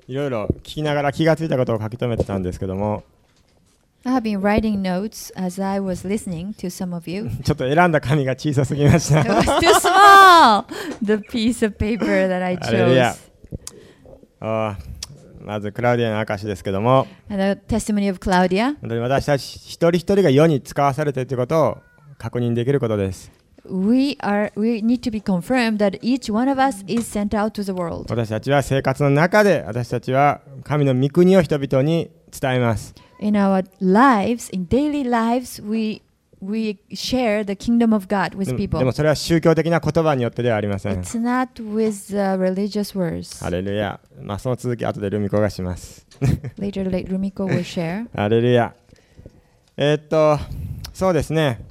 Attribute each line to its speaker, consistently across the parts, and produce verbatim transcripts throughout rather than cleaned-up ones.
Speaker 1: いろいろ聞きながら気がついたことを書き留めてたんですけども、
Speaker 2: I have been writing notes as I was listening to some of you.
Speaker 1: ちょっと選んだ紙が小さすぎました。
Speaker 2: It was too small, the piece of paper that I
Speaker 1: ハレルヤ。
Speaker 2: chose.
Speaker 1: あーまずクラウディアの証ですけども、
Speaker 2: And the testimony of Claudia.
Speaker 1: 本当に私たち一人一人が世に使わされているということを確認できることです。
Speaker 2: We are. We need to be confirmed that each one of us is sent out to the world.
Speaker 1: 私たちは生活の中で私たちは神の御国を人々に伝えます。
Speaker 2: In our lives, in daily lives, we we share the kingdom of God
Speaker 1: で
Speaker 2: with
Speaker 1: もで
Speaker 2: people.
Speaker 1: もそれは宗教的な言葉によってではありません。
Speaker 2: It's not with uh, religious words.
Speaker 1: ハレルヤ。まあその続き後でルミコがします。
Speaker 2: Later, late Rumiko will share.
Speaker 1: ハレルヤ。えーっとそうですね。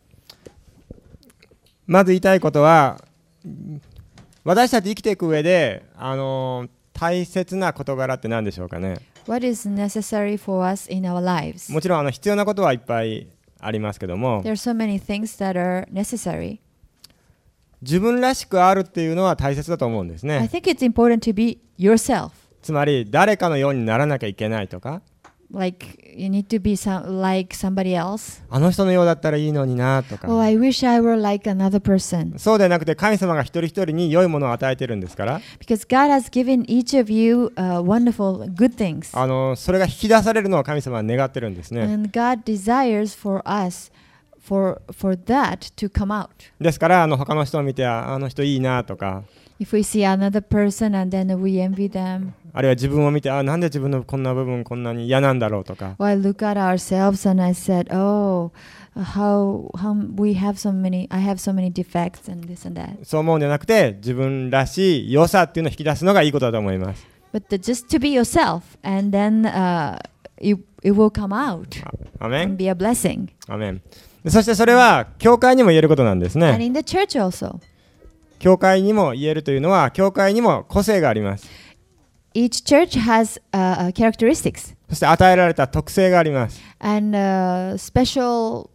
Speaker 1: まず言いたいことは、私たち生きていく上で、あの大切な事柄って何でしょうかね。
Speaker 2: What is necessary for us in our lives?
Speaker 1: もちろんあの必要なことはいっぱいありますけども、
Speaker 2: There are so many things that are necessary.
Speaker 1: 自分らしくあるっていうのは大切だと思うんです
Speaker 2: I
Speaker 1: ね。
Speaker 2: think it's important to be yourself.
Speaker 1: つまり誰かのようにならなきゃいけないとか、
Speaker 2: Like you need to be some, like somebody else.
Speaker 1: あの人のようだったらいいのになと
Speaker 2: Oh,
Speaker 1: か、
Speaker 2: I wish I were like another person.
Speaker 1: そうでなくて神様が一人一人に良いものを与えてるんですから、
Speaker 2: Because God has given each of you uh, wonderful, good things.
Speaker 1: あのそれが引き出されるのを神様は願ってるんですね。
Speaker 2: And God desires for us, for, for that to come out.
Speaker 1: ですからあの他の人を見てああの人いいなとか、
Speaker 2: If we see another person and then we envy them,
Speaker 1: あるいは自分を見てあなんで自分のこんな部分こんなに嫌なんだろうとか、
Speaker 2: or I look at ourselves and I said, oh, how, how we have so many, I have so many defects and this and that.
Speaker 1: そう思うんじゃなくて自分らしい良さっていうのを引き出すのがいいことだと思います。
Speaker 2: But the, just to be yourself and then uh, it, it will come out
Speaker 1: アメ
Speaker 2: and
Speaker 1: ン
Speaker 2: be a blessing.
Speaker 1: アメン。でそしてそれは教会にも言えることなんです
Speaker 2: And
Speaker 1: ね。
Speaker 2: in the church also.
Speaker 1: 教会にも言えるというのは教会にも個性があります。
Speaker 2: Each church has uh, uh, characteristics
Speaker 1: そして与えられた特性があります。
Speaker 2: and uh, special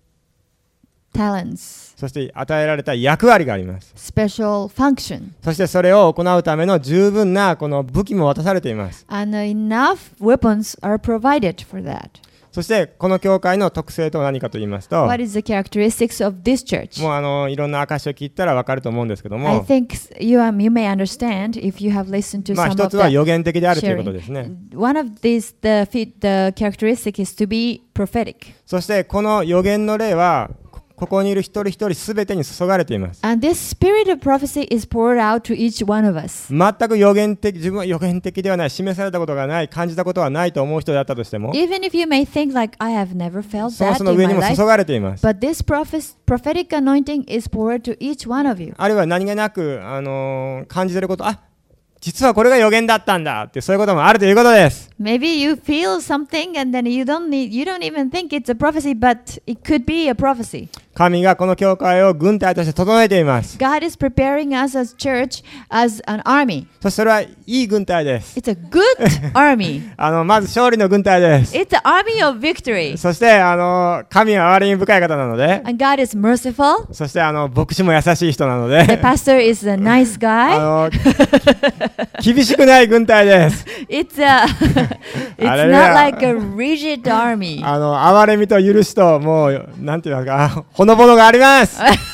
Speaker 2: talents,
Speaker 1: そして与えられた役割があります。
Speaker 2: special function,
Speaker 1: そしてそれを行うための十分なこの武器も渡されています。
Speaker 2: and uh, enough weapons are provided for that.
Speaker 1: そしてこの教会の特性とは何かと言いますと、
Speaker 2: What is the characteristics of this church?
Speaker 1: もうあのいろんな証を聞いたら分かると思うんですけど
Speaker 2: I
Speaker 1: も、
Speaker 2: think you, um, you may understand if you have listened to
Speaker 1: まあ
Speaker 2: some
Speaker 1: 一
Speaker 2: of
Speaker 1: つは
Speaker 2: the
Speaker 1: 予言的であるということですね。
Speaker 2: One of these, the, fi- the characteristic is to be prophetic.
Speaker 1: そしてこの予言の霊はここにいる一人一人すべてに注がれています。
Speaker 2: And this spirit of prophecy is poured out to each one of us.
Speaker 1: 全く予言的、自分は予言的ではない、示されたことがない、感じたことはないと思う人であったとしても、
Speaker 2: Even if you may think like, I have never felt
Speaker 1: その
Speaker 2: that
Speaker 1: 人の
Speaker 2: in
Speaker 1: 上に
Speaker 2: my
Speaker 1: も
Speaker 2: life,
Speaker 1: 注がれています。
Speaker 2: but this prophes- prophetic anointing is poured to each one of you.
Speaker 1: あるいは何気なく、あのー感じていること、あ、実はこれが予言だったんだってそういうこともあるということです。
Speaker 2: Maybe you feel something and then you don't need, you don't even think it's a prophecy, but it could be a prophecy.
Speaker 1: 神がこの教会を軍隊として整えています。
Speaker 2: God is preparing us as church as an army.
Speaker 1: そしてそれはいい軍隊です。
Speaker 2: It's a good army.
Speaker 1: あのまず勝利の軍隊です。
Speaker 2: It's an army of victory.
Speaker 1: そしてあの神は憐れみ深い方なので、
Speaker 2: And God is merciful.
Speaker 1: そしてあの牧師も優しい人なの
Speaker 2: The
Speaker 1: で、
Speaker 2: pastor is a nice
Speaker 1: あ
Speaker 2: guy.
Speaker 1: の厳しくない軍隊です。
Speaker 2: It's a, it's not
Speaker 1: Hallelujah.
Speaker 2: like a rigid army.
Speaker 1: あの憐れみと許しともうなんていうのかほのぼのがあります。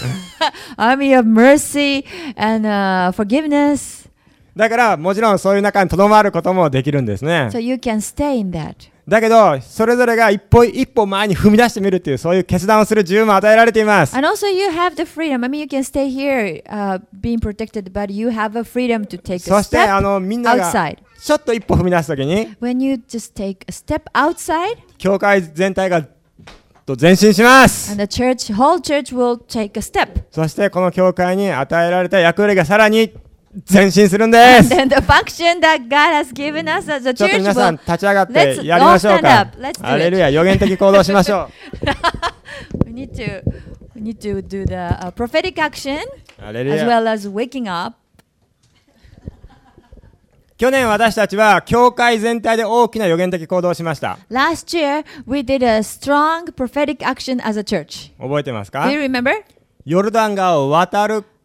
Speaker 2: Army of mercy and uh, forgiveness.
Speaker 1: だからもちろんそういう中にとどまることもできるんですね。
Speaker 2: So you can stay in that.
Speaker 1: だけどそれぞれが一歩一歩前に踏み出してみるっていうそういう決断をする自由も与えられています。
Speaker 2: And also you have the freedom. I mean, you can stay here uh, being protected, but you have a freedom to take
Speaker 1: そ
Speaker 2: a
Speaker 1: してあ
Speaker 2: step
Speaker 1: のみんなが
Speaker 2: outside.
Speaker 1: ちょっと一歩踏み出すときに
Speaker 2: When you just take a step outside,
Speaker 1: 教会全体がと前進します。
Speaker 2: and the church, whole church will take a step.
Speaker 1: そしてこの教会に与えられた役割がさらに前進するんで
Speaker 2: And
Speaker 1: す。
Speaker 2: then the function that God has given us as a
Speaker 1: ちょっと
Speaker 2: church
Speaker 1: 皆さん
Speaker 2: will.
Speaker 1: 立ち上がって
Speaker 2: Let's
Speaker 1: やりましょう
Speaker 2: all stand
Speaker 1: か
Speaker 2: up. Let's do it.
Speaker 1: ハレルヤ、予言的行動しましょ
Speaker 2: We need to, we need to do the uh, prophetic action
Speaker 1: う。ハレル
Speaker 2: as
Speaker 1: ヤ。
Speaker 2: well as waking up.
Speaker 1: 去年私たちは教会全体で大きな予言的行動をしました。
Speaker 2: Last year, we did a strong prophetic action as a church.
Speaker 1: 覚えてますか？
Speaker 2: Do you remember?
Speaker 1: ヨルダン川を渡る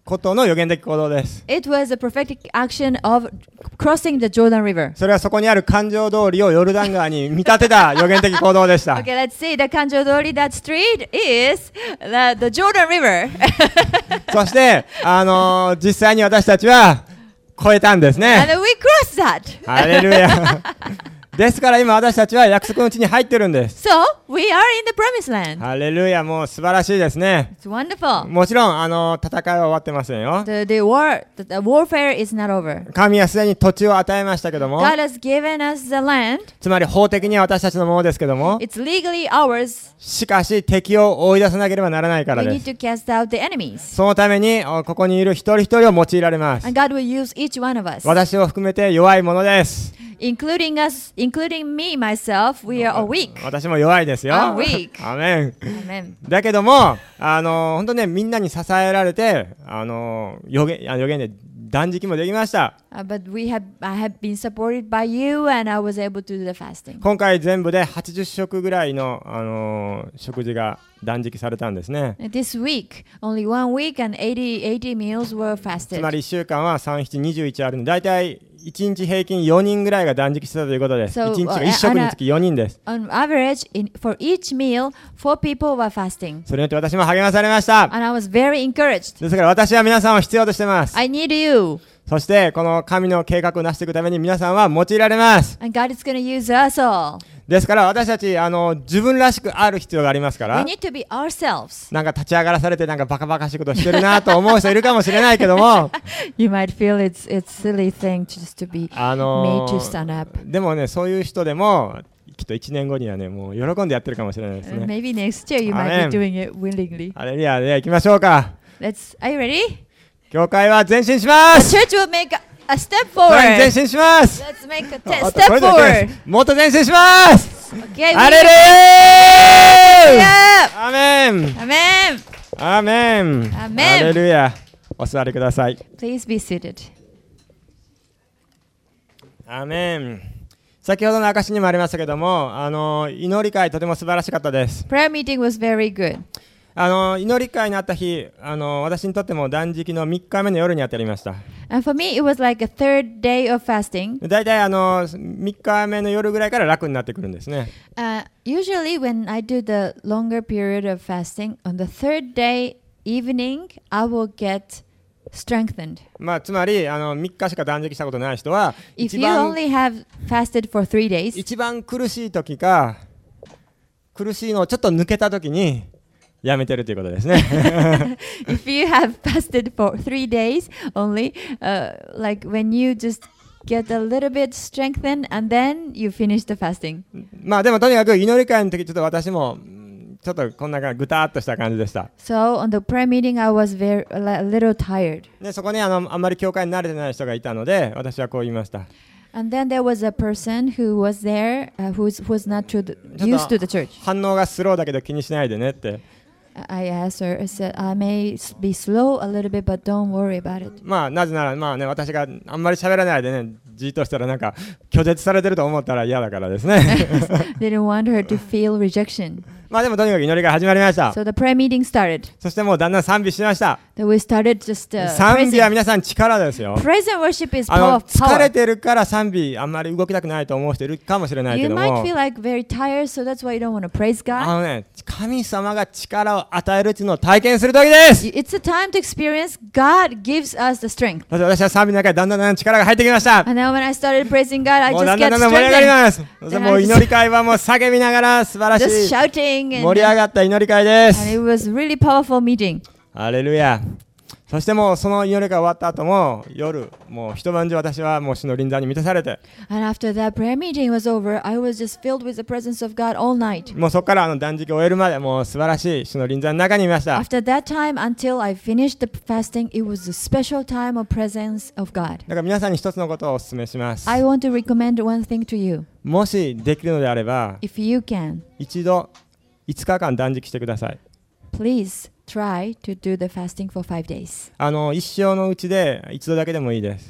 Speaker 1: ことの予言的行動です。
Speaker 2: It was a prophetic action of crossing the Jordan River.
Speaker 1: それはそこにある環状通りをヨルダン川に見立てた予言的行動でした。
Speaker 2: Okay, let's see. The Kanjodori, that street is the, the Jordan River.
Speaker 1: そして、あのー、実際に私たちは越えたんですね。
Speaker 2: And we crossed that.
Speaker 1: ハレルヤ。ですから今私たちは約束の地に入ってるんです。
Speaker 2: So, we are in the promised land.
Speaker 1: ハレルヤ、もう素晴らしいですね。
Speaker 2: It's wonderful.
Speaker 1: もちろん、あのー、戦いは終わってませんよ。
Speaker 2: The, the, war, the, the warfare is not over.
Speaker 1: 神はすでに土地を与えましたけども、
Speaker 2: God has given us the land.
Speaker 1: つまり法的には私たちのものですけども、
Speaker 2: It's legally ours.
Speaker 1: しかし敵を追い出さなければならないから
Speaker 2: We
Speaker 1: で
Speaker 2: need
Speaker 1: す。
Speaker 2: to cast out the enemies.
Speaker 1: そのためにおここにいる一人一人を用いられます。
Speaker 2: And God will use each one of us.
Speaker 1: 私を含めて弱いものです。
Speaker 2: Including us, including me, myself, we are all weak.
Speaker 1: 私も弱いですよ。
Speaker 2: I'm weak.
Speaker 1: アメン。
Speaker 2: Amen.
Speaker 1: だけども、あのー、本当ね、みんなに支えられて、あのー、予言、あ予言で断食もできました。
Speaker 2: Uh, but we have, I have been supported by you, and I was able to do the fasting.
Speaker 1: 今回全部ではちじゅっしょくぐらいの、あのー、食事が断食されたんですね。
Speaker 2: This week, only one week and eighty, eighty meals were
Speaker 1: つ
Speaker 2: fasted.
Speaker 1: まりいっしゅうかんはさん、なな、にじゅういちあるので、だいたいいちにち平均よにんぐらいが断食してたということです。
Speaker 2: So,
Speaker 1: いちにちが
Speaker 2: uh,
Speaker 1: いっしょくにつきよにんです。
Speaker 2: On average, in, for each meal, four people were fasting.
Speaker 1: それによって私も励まされました。
Speaker 2: And I was very encouraged.
Speaker 1: ですから私は皆さんを必要としています。
Speaker 2: I need you.
Speaker 1: そしてこの神の計画を成していくために皆さんは用いられます。
Speaker 2: And God is going to use us all.
Speaker 1: ですから私たちあの自分らしくある必要がありますか
Speaker 2: We
Speaker 1: ら、
Speaker 2: need to be ourselves.
Speaker 1: なんか立ち上がらされてなんかバカバカしいことしてるなと思う人いるかもしれないけども、
Speaker 2: You might feel it's it's silly thing just to be
Speaker 1: あの
Speaker 2: made to stand up.
Speaker 1: でもね、そういう人でもきっといちねんごにはね、もう喜んでやってるかもしれないです
Speaker 2: Uh,
Speaker 1: ね。
Speaker 2: maybe next year you might
Speaker 1: Amen.
Speaker 2: be doing it willingly.
Speaker 1: ハレルヤで行きましょうか。
Speaker 2: Let's. Are you ready?
Speaker 1: 教会は前進しま
Speaker 2: The
Speaker 1: す。
Speaker 2: church will make a, a step
Speaker 1: さらに前
Speaker 2: forward.
Speaker 1: 進します。
Speaker 2: Let's make a
Speaker 1: あ
Speaker 2: te-
Speaker 1: あと
Speaker 2: step
Speaker 1: これだけ
Speaker 2: forward.
Speaker 1: もっと前進します。
Speaker 2: Okay.
Speaker 1: ハレル
Speaker 2: we-
Speaker 1: ヤ
Speaker 2: Yeah.
Speaker 1: アメン
Speaker 2: Amen.
Speaker 1: アメン
Speaker 2: Amen.
Speaker 1: ハレルヤ。お座りください。
Speaker 2: Please be seated.
Speaker 1: アメン。先ほどの証にもありましたけども、あの祈り会とても素晴らしかったです。
Speaker 2: Prayer meeting was very good.
Speaker 1: あの祈り会にあった日、あの私にとっても断食のみっかめの夜にあたりました。
Speaker 2: And for me, it was like a third day of fasting.
Speaker 1: だいたいあのみっかめの夜ぐらいから楽になってくるんですね。
Speaker 2: Uh, usually, when I do the longer period of fasting, on the third day evening, I will get strengthened.
Speaker 1: まあつまりあのみっかしか断食したことない人は
Speaker 2: If
Speaker 1: 一
Speaker 2: you
Speaker 1: 番
Speaker 2: only have fasted for three days,
Speaker 1: 一番苦しい時か苦しいのをちょっと抜けた時にやめてるということですね。
Speaker 2: if you have fasted for three days only, uh, like when you just get a little bit strengthened and then you finish the fasting.
Speaker 1: まあでもとにかく祈り会の時ちょっと私もうんちょっとこんなぐたっとした感じでした。
Speaker 2: So on the prayer meeting, I was very a li- a little tired.
Speaker 1: でそこにあのあんまり教会に慣れてない人がいたので私はこう言いました。
Speaker 2: And then there was a person who was there uh, who was, who was not to the,
Speaker 1: ちょ
Speaker 2: used
Speaker 1: っと
Speaker 2: to the church.
Speaker 1: 反応がスローだけど気にしないでねって。
Speaker 2: I asked her, I said, I may s- be slow a little bit, but don't worry about it.
Speaker 1: まあなぜならまあね私があんまり喋らないでねじーっとしたらなんか拒絶されてると思ったら嫌だからですね。
Speaker 2: Didn't want her to feel rejection.
Speaker 1: まあでもとにかく祈りが始まりました。
Speaker 2: So the prayer meeting started.
Speaker 1: そしてもうだんだん賛美しました。
Speaker 2: Then we started just uh,
Speaker 1: 賛美は
Speaker 2: praising.
Speaker 1: 皆さん力ですよ。
Speaker 2: Praise and worship is
Speaker 1: あの
Speaker 2: power.
Speaker 1: 疲れ
Speaker 2: power.
Speaker 1: てるから賛美あんまり動きたくないと思う人いるかもしれない
Speaker 2: You
Speaker 1: けど
Speaker 2: might
Speaker 1: も
Speaker 2: feel like very tired, so that's why you don't want to praise
Speaker 1: あ
Speaker 2: God.
Speaker 1: のね神様が力を与えるっていうのを体験する時です。
Speaker 2: It's a time to experience God gives us the strength.
Speaker 1: そして私は賛美の中でだんだんだんだん力が入ってきました。
Speaker 2: And then when I started praising God, I
Speaker 1: もう
Speaker 2: just
Speaker 1: だんだ
Speaker 2: get
Speaker 1: んだんだん盛り上がり
Speaker 2: strengthened.
Speaker 1: ます。そしてもう祈り会はもう叫びながら素晴らし
Speaker 2: Just
Speaker 1: い
Speaker 2: shouting.
Speaker 1: 盛り
Speaker 2: And,
Speaker 1: 上がった祈り会で
Speaker 2: and
Speaker 1: す。
Speaker 2: it was really powerful meeting.
Speaker 1: ハレルヤ。そしてもうその祈りが終わった後も夜もう一晩中私はもう主の臨在に満たされて
Speaker 2: And after that prayer meeting was over, I was just filled with the presence of God all night.
Speaker 1: もうそこからあの断食を終えるまでもう素晴らしい主の臨在の中にいました。
Speaker 2: After that time, until I finished the fasting, it was a special time of presence of God.
Speaker 1: だから皆さんに一つのことをお勧めします。
Speaker 2: I want to recommend one thing to you.
Speaker 1: もしできるのであれば
Speaker 2: If you can,
Speaker 1: 一度いつかかん断食してください。
Speaker 2: please try to do the fasting for five days.
Speaker 1: あの一生のうちで一度だけでもいいです。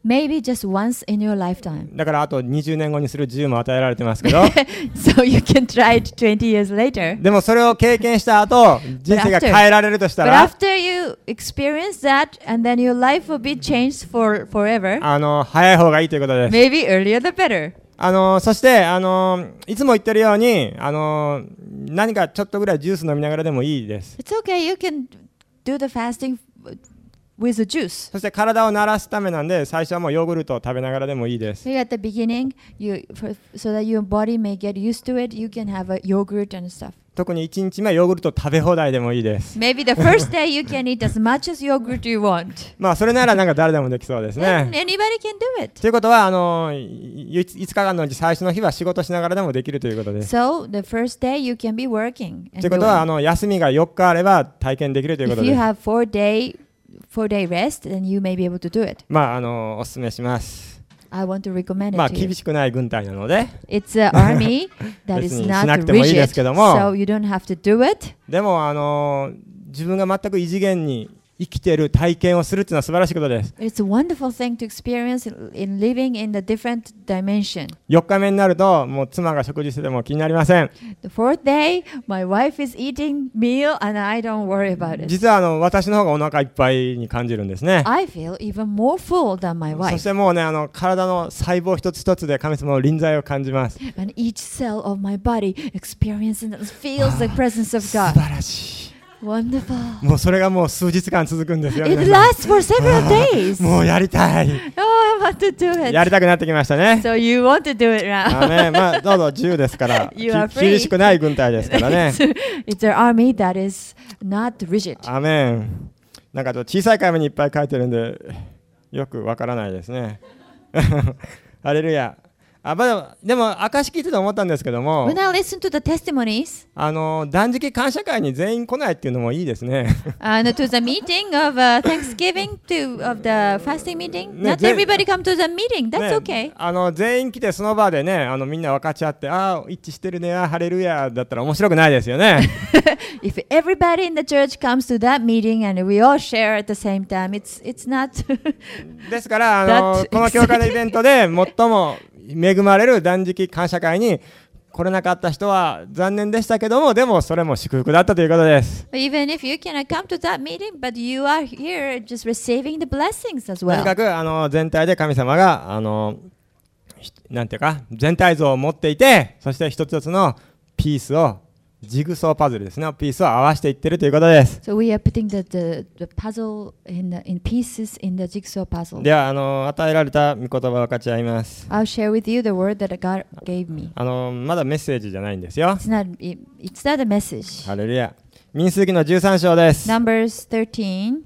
Speaker 2: Maybe just once in your lifetime.
Speaker 1: だからあとにじゅうねんごにする自由も与えられてますけど
Speaker 2: So you can try it twenty years later.
Speaker 1: でもそれを経験した後人生が変えられるとした
Speaker 2: But
Speaker 1: ら
Speaker 2: after you experience that, and then your life will be changed for forever.
Speaker 1: あの早い方がいいということです。
Speaker 2: Maybe earlier the better.
Speaker 1: あのそしてあのいつも言ってるようにあの何かちょっとぐらいジュース飲みながらでもいいです。
Speaker 2: It's okay. You can do the fasting with the juice.
Speaker 1: そして体を慣らすためなんで最初はもうヨーグルトを食べながらでもいいです。
Speaker 2: Maybe at the beginning, you for, so that your body may get used to it, you can have a yogurt and stuff.
Speaker 1: 特にいちにちめはヨーグルト食べ放題でもいいです。
Speaker 2: Maybe the first day you can eat as much as yogurt you want.
Speaker 1: まあそれならなんか誰でもできそうです
Speaker 2: And
Speaker 1: ね。
Speaker 2: anybody can do it.
Speaker 1: ということはあのいつかかんのうち最初の日は仕事しながらでもできるということです。
Speaker 2: So the first day you can be working.
Speaker 1: ということはあの休みがよっかあれば体験できるということ
Speaker 2: If
Speaker 1: で
Speaker 2: you
Speaker 1: す。
Speaker 2: have four day four day rest, then you may be able to do it.
Speaker 1: まああのお勧めします。
Speaker 2: I want to recommend
Speaker 1: まあ
Speaker 2: it to you.
Speaker 1: 厳しくない軍隊なので、
Speaker 2: It's an army that
Speaker 1: 別
Speaker 2: is
Speaker 1: にし
Speaker 2: not
Speaker 1: なくてもいいです
Speaker 2: rigid,
Speaker 1: けども、
Speaker 2: so you don't have to do it.
Speaker 1: でもあの自分が全く異次元に生きている体験をするっていうのは素晴らしいことです。
Speaker 2: It's a wonderful thing to experience in living in the different dimension.
Speaker 1: よっかめになるともう妻が食事してても気になりません。
Speaker 2: The fourth day, my wife is eating meal and I don't worry about it.
Speaker 1: 実はあの私の方がお腹いっぱいに感じるんですね。
Speaker 2: I feel even more full than my
Speaker 1: そし
Speaker 2: wife.
Speaker 1: てもうねあの体の細胞一つ一つで神様の臨在を感じます。
Speaker 2: And each cell of my body experiences and feels the presence of
Speaker 1: 素
Speaker 2: God.
Speaker 1: 晴らしい。
Speaker 2: Wonderful.
Speaker 1: もうそれがもう数日間続くんですよ。
Speaker 2: It
Speaker 1: 皆さん
Speaker 2: lasts for several days.
Speaker 1: もうやりたい。
Speaker 2: Oh, I want to do
Speaker 1: や
Speaker 2: it.
Speaker 1: りたくなってきましたね。
Speaker 2: So you want to do it now.
Speaker 1: あね、まあどうぞ自由ですから。
Speaker 2: You are
Speaker 1: き
Speaker 2: free.
Speaker 1: 厳しくない軍隊ですからね。
Speaker 2: It's an army that is not rigid.
Speaker 1: アメン。なんかちょっと小さい紙にいっぱい書いてるんでよくわからないですね。ハレルヤ。あまあ、でも証聞いてて思ったんですけども、
Speaker 2: When I listen to the testimonies
Speaker 1: あの断食感謝会に全員来ないっていうのもいいですね。
Speaker 2: and to the meeting of uh, Thanksgiving to of the fasting meeting,
Speaker 1: Ne,
Speaker 2: not
Speaker 1: ze-
Speaker 2: everybody come to the meeting. That's
Speaker 1: ね
Speaker 2: okay.
Speaker 1: あの全員来てその場でねあのみんな分かち合ってああ一致してるねあハレルヤだったら面白くないですよね。
Speaker 2: If everybody in the church comes to that meeting and we all share at the same time, it's it's not.
Speaker 1: ですからあの
Speaker 2: That
Speaker 1: この教会のイベントで最も恵まれる断食感謝会に来れなかった人は残念でしたけどもでもそれも祝福だったということです。
Speaker 2: Even if you cannot come to that meeting, but you are here just receiving the blessings as
Speaker 1: とに
Speaker 2: well.
Speaker 1: かくあの全体で神様があのひなんていうか全体像を持っていてそして一つ一つのピースをジグソーパズルですねピースを合わせていってるということです。
Speaker 2: So we are putting the, the, the puzzle in, the, in pieces in the jigsaw puzzle.
Speaker 1: ではあの与えられた御言葉を分かち合います。
Speaker 2: I'll share with you the word that God gave me.
Speaker 1: あのまだメッセージじゃないんですよ。
Speaker 2: It's not, it, it's not a message.
Speaker 1: ハレルヤ。民数記のじゅうさん章です。
Speaker 2: Numbers thirteen.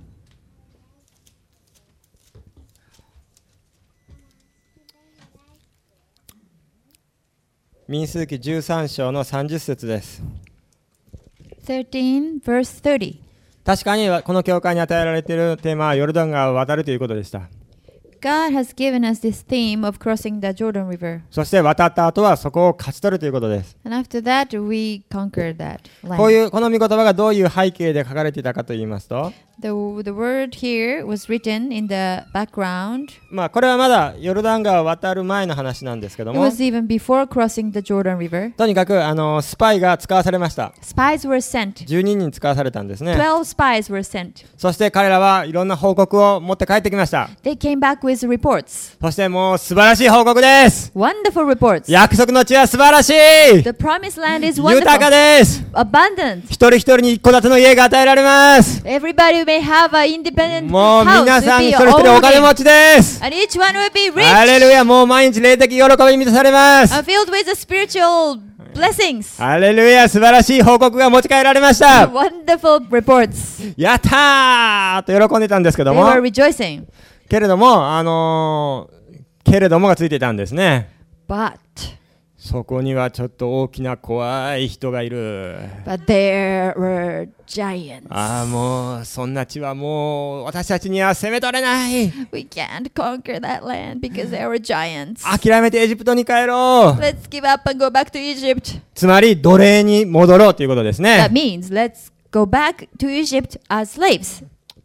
Speaker 1: 民数記じゅうさん章のさんじゅっ節です。
Speaker 2: thirteen, verse thirty.
Speaker 1: 確かにこの教会に与えられているテーマはヨルダン川を渡るということでした。
Speaker 2: God has given us this theme of crossing the Jordan River.
Speaker 1: そして渡った後はそこを勝ち取るということです。
Speaker 2: And after that, we conquered that
Speaker 1: こう
Speaker 2: land.
Speaker 1: いうこの御言葉がどういう背景で書かれていたかと言いますと、
Speaker 2: The, the word here was written in the background.
Speaker 1: まあこれはまだヨルダン川を渡る前の話なんですけど
Speaker 2: It
Speaker 1: も、
Speaker 2: was even before crossing the Jordan River.
Speaker 1: とにかくあのスパイが使わされました。
Speaker 2: Spies were sent.
Speaker 1: じゅうににん使わされたんですね。
Speaker 2: twelve spies were sent.
Speaker 1: そして彼らはいろんな報告を持って帰ってきました。
Speaker 2: They came back with reports.
Speaker 1: そしてもう素晴らしい報告です。
Speaker 2: Wonderful reports.
Speaker 1: 約束の地は素晴らしい。
Speaker 2: The promised land is
Speaker 1: 豊か
Speaker 2: wonderful.
Speaker 1: です。
Speaker 2: Abundant.
Speaker 1: 一人一人に一戸建ての家が与えられます。
Speaker 2: Everybody may have an independent
Speaker 1: もう
Speaker 2: house.
Speaker 1: 皆さん
Speaker 2: with
Speaker 1: 一
Speaker 2: your
Speaker 1: 人一人
Speaker 2: own
Speaker 1: お金
Speaker 2: name.
Speaker 1: 持ちです。
Speaker 2: And each one will be
Speaker 1: ハレ
Speaker 2: rich
Speaker 1: ルヤ、もう毎日霊的喜びに満たされます。
Speaker 2: and filled with the spiritual blessings.
Speaker 1: ハレルヤ、素晴らしい報告が持ち帰られました。
Speaker 2: Wonderful reports.
Speaker 1: やったーと喜んでたんですけ
Speaker 2: They
Speaker 1: ども、
Speaker 2: were rejoicing.
Speaker 1: けれども、あのー、けれどもがついていたんですね。
Speaker 2: But,
Speaker 1: そこにはちょっと大きな怖い人がいる。
Speaker 2: but there were giants.
Speaker 1: ああ、もうそんな地はもう私たちには攻め取れない。
Speaker 2: We can't conquer that land because there were giants.
Speaker 1: 諦めてエジプトに帰ろう。
Speaker 2: Let's give up and go back to Egypt.
Speaker 1: つまり奴隷に戻ろうということです
Speaker 2: That
Speaker 1: ね。
Speaker 2: means let's go back to Egypt as slaves.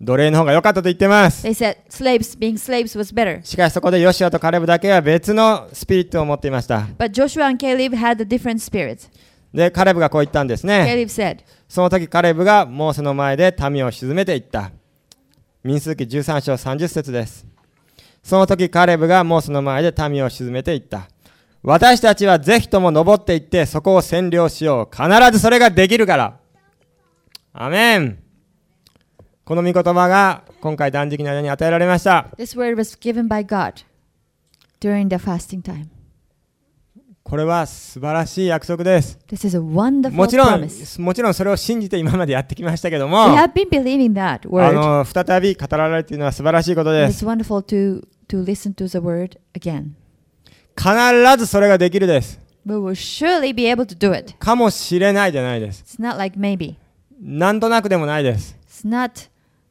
Speaker 1: 奴隷の方が良かったと言ってます。
Speaker 2: They said slaves, being slaves was better.
Speaker 1: しかしそこでヨシュアとカレブだけは別のスピリットを持っていました。
Speaker 2: But Joshua and Caleb had a different spirit.
Speaker 1: でカレブがこう言ったんですね。
Speaker 2: Caleb said,
Speaker 1: その時カレブがモーセの前で民を鎮めていった。民数記じゅうさん章さんじゅっ節です。その時カレブがモーセの前で民を鎮めていった。私たちはぜひとも登っていってそこを占領しよう。必ずそれができるから。アメン。この御言葉が今回断食の間に与えられました。
Speaker 2: This word was given by God during the fasting time.
Speaker 1: これは素晴らしい約束です。
Speaker 2: This is a wonderful
Speaker 1: もちろん、
Speaker 2: promise.
Speaker 1: もちろんそれを信じて今までやってきましたけど
Speaker 2: We
Speaker 1: も、
Speaker 2: have been believing that
Speaker 1: あ
Speaker 2: word.
Speaker 1: の再び語られるというのは素晴らしいこと
Speaker 2: And
Speaker 1: で
Speaker 2: it's
Speaker 1: す。
Speaker 2: wonderful to, to listen to the word again.
Speaker 1: 必ずそれができるです。
Speaker 2: We will surely be able to do it.
Speaker 1: かもしれないじゃないです。
Speaker 2: It's not like maybe.
Speaker 1: なんとなくでもないです。
Speaker 2: It's not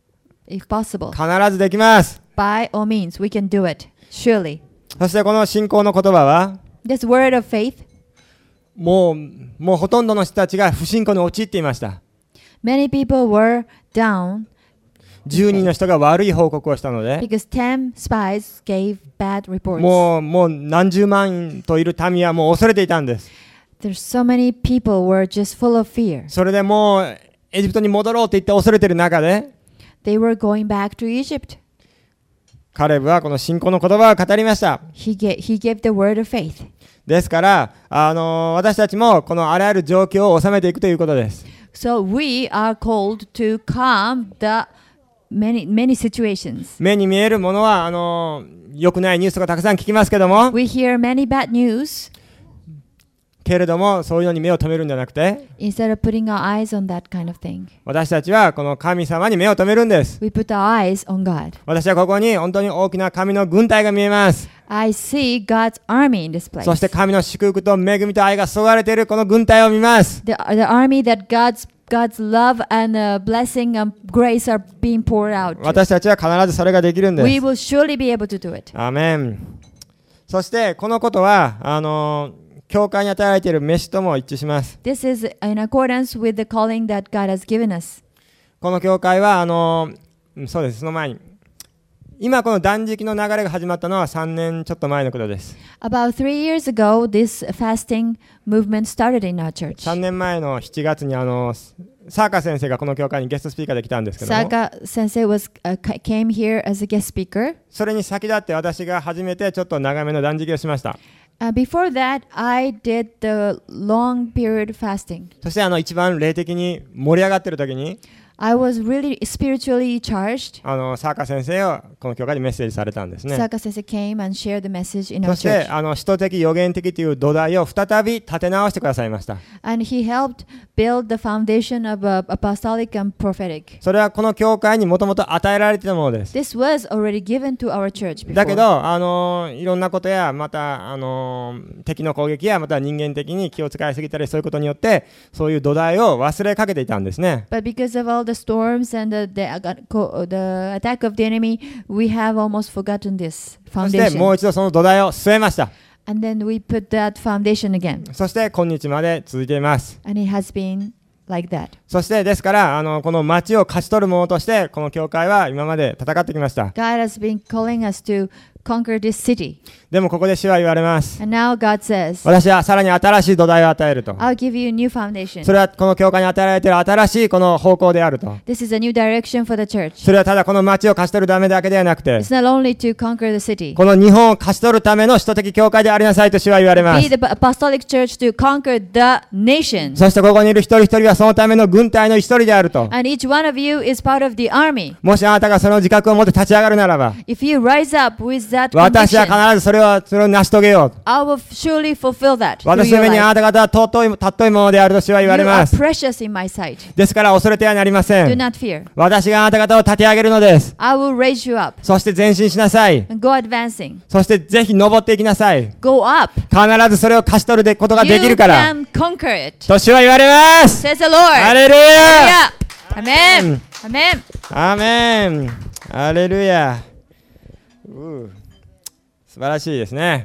Speaker 2: if possible.
Speaker 1: 必ずできます。
Speaker 2: By all means, we can do it. Surely.
Speaker 1: そしてこの信仰の言葉は、
Speaker 2: This word of faith,
Speaker 1: もう、もうほとんどの人たちが不信仰に陥っていました。
Speaker 2: many people were down
Speaker 1: じゅうにんの人が悪い報告をしたので、
Speaker 2: because ten spies gave bad reports.
Speaker 1: もう、もう何十万といる民はもう恐れていたんです。
Speaker 2: There's so many people were just full of fear.
Speaker 1: それでもうエジプトに戻ろうと言って恐れている中で、
Speaker 2: They were going back to Egypt.
Speaker 1: カレブはこの信仰の言葉を語りました。
Speaker 2: He gave, he gave the word of faith.
Speaker 1: ですから、あの私たちもこのあらゆる状況を収めていくということです。
Speaker 2: So we are called to calm the many, many situations.
Speaker 1: 目に見えるものはあの良くないニュースとかたくさん聞きますけども、
Speaker 2: We hear many bad news.
Speaker 1: けれどもそういうのに目を留めるんじゃなくて、
Speaker 2: Instead of putting our eyes on that kind of thing,
Speaker 1: 私たちはこの神様に目を留めるんです。
Speaker 2: we put our eyes on God.
Speaker 1: 私はここに本当に大きな神の軍隊が見えます。
Speaker 2: I see God's army in this place.
Speaker 1: そして神の祝福と恵みと愛が注がれているこの軍隊を見ます。
Speaker 2: The, the army that God's God's love and uh, blessing and grace are being poured out.
Speaker 1: 私たちは必ずそれができるんで
Speaker 2: We
Speaker 1: す。
Speaker 2: will surely be able to do it.
Speaker 1: アーメン。そしてこのことはあの教会に与えられている召しとも一致します。
Speaker 2: This is in accordance with the calling that God has given us.
Speaker 1: この教会はあのそうです。その前に今この断食の流れが始まったのはさんねんちょっと前のことです。
Speaker 2: About three years ago, this fasting movement started in our church.
Speaker 1: さんねんまえのしちがつにあのサーカ先生がこの教会にゲストスピーカーで来たんですけども、
Speaker 2: Saka sensei was uh, came here as a guest speaker.
Speaker 1: それに先立って私が初めてちょっと長めの断食をしました。
Speaker 2: Uh, before that, I did the long period fasting.
Speaker 1: そしてあの一番霊的に盛り上がっている時に
Speaker 2: I was really spiritually charged.
Speaker 1: あのサーカ先生をこの教会にメッセージされたんですね。
Speaker 2: Saka sensei came and shared the message in
Speaker 1: そ
Speaker 2: our
Speaker 1: して
Speaker 2: church.
Speaker 1: あの使徒的予言的という土台を再び立て直してくださいました。
Speaker 2: And he helped build the foundation of uh, apostolic and prophetic.
Speaker 1: それはこの教会にもともと与えられていたものです。
Speaker 2: This was already given to our church before.
Speaker 1: だけどあのいろんなことやまたあの敵の攻撃やまた人間的に気を使いすぎたりそういうことによってそういう土台を忘れかけていたんですね。
Speaker 2: But because of all the storms and the, the, uh, the attack of the enemy, we have almost forgotten this
Speaker 1: そしても
Speaker 2: foundation.
Speaker 1: う一度その土台を据えました。
Speaker 2: And then we put that foundation again.
Speaker 1: そして今日まで続いています。
Speaker 2: And it has been like that.
Speaker 1: そしてですからあのこの町を勝ち取る者としてこの教会は今まで戦ってきました。
Speaker 2: God has been calling us to conquer this city.
Speaker 1: でもここで主は言われます。
Speaker 2: And now God says,
Speaker 1: 私はさらに新しい土台を与えると。
Speaker 2: I'll give you a new foundation.
Speaker 1: それはこの教会に与えられている新しいこの方向であると。
Speaker 2: This is a new direction for the church.
Speaker 1: それはただこの町を勝ち取るためだけではなくて、
Speaker 2: It's not only to conquer the city.
Speaker 1: この日本を勝ち取るための使徒的教会でありなさいと主は言われま
Speaker 2: Be
Speaker 1: す。
Speaker 2: the apostolic church to conquer the nations.
Speaker 1: そしてここにいる一人一人はそのための軍隊の一人であると。
Speaker 2: And each one of you is part of the army.
Speaker 1: もしあなたがその自覚を持って立ち上がるならば、
Speaker 2: If you rise up with that
Speaker 1: 私は
Speaker 2: conviction,
Speaker 1: 必ずそれをそれを成し遂げよう。
Speaker 2: I will surely fulfill that. through
Speaker 1: 私の
Speaker 2: your
Speaker 1: 目にあ
Speaker 2: life.
Speaker 1: なた方は尊い尊いものであると主は言われ
Speaker 2: You
Speaker 1: ま
Speaker 2: are
Speaker 1: す。
Speaker 2: precious in my sight.
Speaker 1: ですから恐れてはなりませ
Speaker 2: Do
Speaker 1: ん。
Speaker 2: not fear.
Speaker 1: 私があなた方を立て上げるのです。
Speaker 2: I will raise you up
Speaker 1: そして前進しなさい。
Speaker 2: and go advancing.
Speaker 1: そしてぜひ登っていきなさい。
Speaker 2: Go up.
Speaker 1: 必ずそれを勝ち取ることが
Speaker 2: You
Speaker 1: できるから。
Speaker 2: can conquer it.
Speaker 1: と主は言われます。
Speaker 2: Says the Lord.
Speaker 1: ハレルヤ
Speaker 2: Amen. Amen.
Speaker 1: アーメンハレルヤうー素晴らしいですね。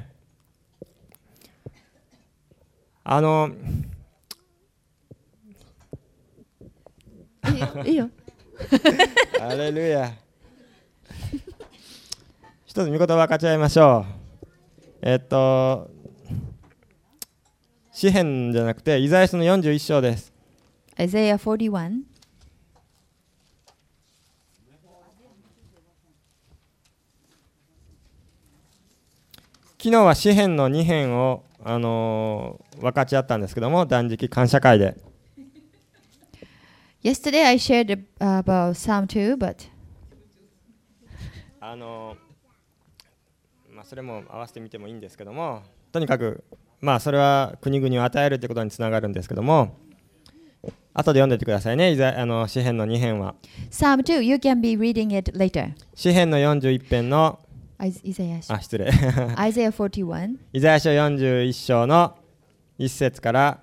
Speaker 1: あの
Speaker 2: いいよ。
Speaker 1: ハレルヤ。一つ見言葉分かち合いましょう。えっと詩編じゃなくてイザヤ書のよんじゅういっ章です。
Speaker 2: Isaiah forty-one.
Speaker 1: 昨日は詩編のに編を、あのー、分かち合ったんですけども、断食感謝会で。
Speaker 2: Yesterday I shared about Psalm two, but
Speaker 1: あのーまあ、それも合わせてみてもいいんですけども、とにかく、まあ、それは国々を与えるということにつながるんですけども、後で読んでいてくださいね、いざあの詩編のに編は。
Speaker 2: Psalm two, you can be reading it later.
Speaker 1: 詩編のよんじゅういち編の、
Speaker 2: Isaiah.
Speaker 1: あ、失礼。
Speaker 2: Isaiah forty-one.
Speaker 1: イザヤ書よんじゅういっ章のいっ節から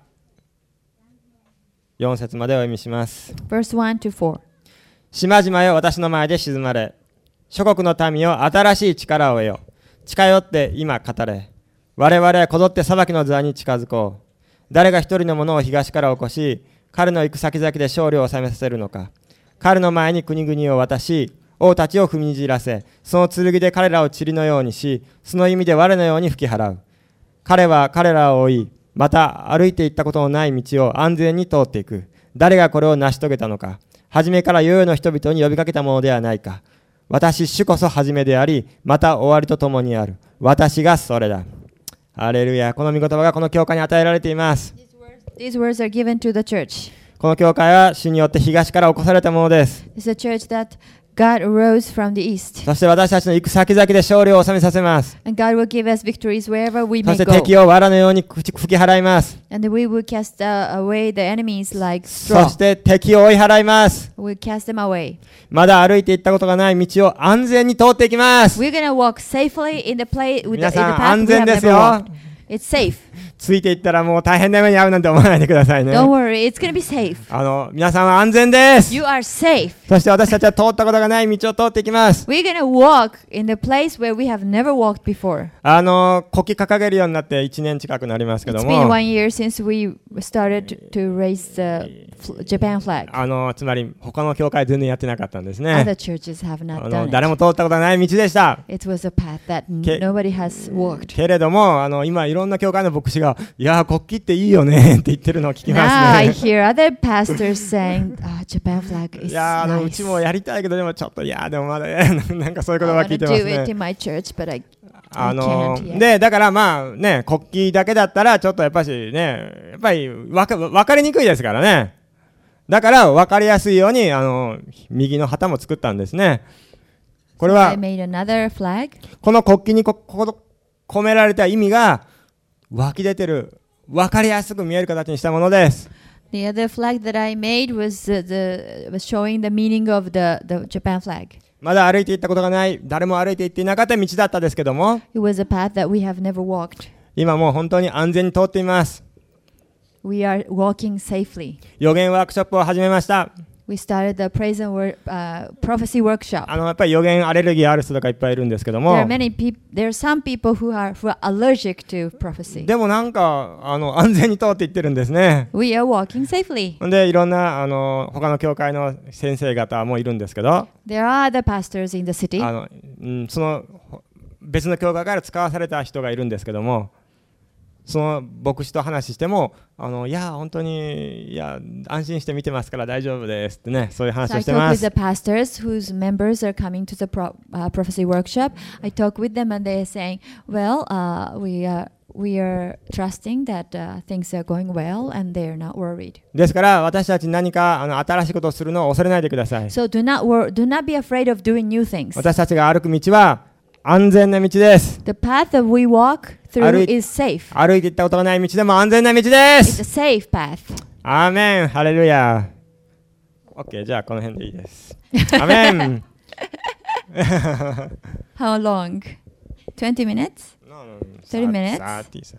Speaker 1: よん節までお読みします。
Speaker 2: Verse one to four.
Speaker 1: 島々よ私の前で静まれ、諸国の民よ新しい力を得よ。近寄って今語れ。我々はこぞって裁きの座に近づこう。誰が一人の者を東から起こし、彼の行く先々で勝利を収めさせるのか。彼の前に国々を渡し、王たちを踏みにじらせ、その剣で彼らを塵のようにし、その弓で藁のように吹き払う。彼は彼らを追い、また歩いていったことのない道を安全に通っていく。誰がこれを成し遂げたのか。初めから世々の人々に呼びかけたものではないか。私、主こそ初めであり、また終わりとともにある。私がそれだ。ハレルヤ。この御言葉がこの教会に与えられています。
Speaker 2: These words are given to the church.
Speaker 1: この教会は主によって東から起こされたものです。
Speaker 2: It's a church that God arose from the east.
Speaker 1: そして私たちの行く先々で勝利を収めさせます。
Speaker 2: And God will give us victories wherever we
Speaker 1: そ
Speaker 2: may
Speaker 1: して
Speaker 2: go.
Speaker 1: 敵を藁のように吹き払います。
Speaker 2: And we will cast uh, away the enemies like
Speaker 1: そ
Speaker 2: straw.
Speaker 1: して敵を追い払います。
Speaker 2: We'll cast them away.
Speaker 1: まだ歩いていったことがない道を安全に通っていきます。
Speaker 2: We're going to walk safely in the place with the, in the
Speaker 1: 皆さん
Speaker 2: path
Speaker 1: 安
Speaker 2: we
Speaker 1: 全
Speaker 2: have
Speaker 1: で
Speaker 2: never
Speaker 1: すよ。
Speaker 2: walked. It's safe.
Speaker 1: ついていったらもう大変な目に遭うなんて思わないでくださいね。
Speaker 2: Don't worry, it's going to be safe.
Speaker 1: あの皆さんは安全です。
Speaker 2: You are safe.
Speaker 1: そして私たちは通ったことがない道を通っていきます。
Speaker 2: We're going to walk in the place where we have never walked before.
Speaker 1: あの国旗掲げるようになっていちねん近くなりますけど
Speaker 2: It's
Speaker 1: も、
Speaker 2: been one year since we started to raise the fl- Japan flag.
Speaker 1: あのつまり他の教会全然やってなかったんですね。
Speaker 2: Other churches have
Speaker 1: あ
Speaker 2: not
Speaker 1: の
Speaker 2: done
Speaker 1: 誰
Speaker 2: it.
Speaker 1: も通ったことがない道でした。
Speaker 2: It was a path that n-
Speaker 1: Ke-
Speaker 2: nobody has walked.
Speaker 1: けれどもあの今いろんな教会の牧師がいやー国旗っていいよねって言ってるのを聞き
Speaker 2: Now
Speaker 1: ま
Speaker 2: I
Speaker 1: すね。
Speaker 2: hear other pastors saying, ah, Japan flag
Speaker 1: い
Speaker 2: is
Speaker 1: やーあのう
Speaker 2: nice.
Speaker 1: ちもやりたいけどでもちょっといやーでもまだなんかそういう言
Speaker 2: I
Speaker 1: 葉
Speaker 2: want
Speaker 1: 聞い
Speaker 2: to
Speaker 1: てます
Speaker 2: do it
Speaker 1: ね。
Speaker 2: in my church, but I,
Speaker 1: あ
Speaker 2: I
Speaker 1: の
Speaker 2: can't yet.
Speaker 1: でだからまあね国旗だけだったらちょっとやっぱしねやっぱりわか分かりにくいですからね。だから分かりやすいようにあの右の旗も作ったんですね。これ
Speaker 2: So
Speaker 1: は
Speaker 2: I made another flag.
Speaker 1: この国旗にここ込められた意味が湧き出てる分かりやすく見える形にしたものです。
Speaker 2: The other flag that I made was uh, the was showing the meaning of the, the Japan flag.
Speaker 1: まだ歩いていったことがない誰も歩いていっていなかった道だったですけども
Speaker 2: It was a path that we have never walked.
Speaker 1: 今もう本当に安全に通っています。
Speaker 2: We are walking safely.
Speaker 1: 予言ワークショップを始めました。
Speaker 2: We started the praise and word, uh, prophecy workshop.
Speaker 1: あのやっぱり予言アレルギーある人とかいっぱいいるんですけど
Speaker 2: There
Speaker 1: も
Speaker 2: are many people. There are some people who are who are allergic to prophecy.
Speaker 1: でもなんかあの安全に通っていってるんですね。
Speaker 2: We are walking safely.
Speaker 1: ほんでいろんなあの他の教会の先生方もいるんですけど
Speaker 2: There are other pastors in the city.
Speaker 1: あの、うん、その別の教会から使わされた人がいるんですけどもその牧師と話してもあのいや本当にいや安心して見てますから大丈夫ですってねそういう
Speaker 2: So
Speaker 1: 話
Speaker 2: I
Speaker 1: をして
Speaker 2: talk
Speaker 1: ま
Speaker 2: with
Speaker 1: す
Speaker 2: the pastors whose members are coming to the pro, uh, prophecy workshop. I talk with them and they are saying, "Well, uh, we are we are trusting that uh, things are going well and they are not worried."
Speaker 1: ですから私たち何かあの新しいことをするのを恐れないでください。
Speaker 2: So do not wor- do not be afraid of doing new things.
Speaker 1: 私たちが歩く道は安全な道です。
Speaker 2: The path that we walk through
Speaker 1: 歩い-
Speaker 2: is safe.
Speaker 1: 歩いていったことがない道でも安全な道で
Speaker 2: It's
Speaker 1: す。
Speaker 2: a safe path.
Speaker 1: アーメンハレルヤ。 OK じゃあこの辺でいいです。アーメン
Speaker 2: How long? twenty minutes?
Speaker 1: No, no, no.
Speaker 2: thirty minutes?
Speaker 1: thirty, thirty.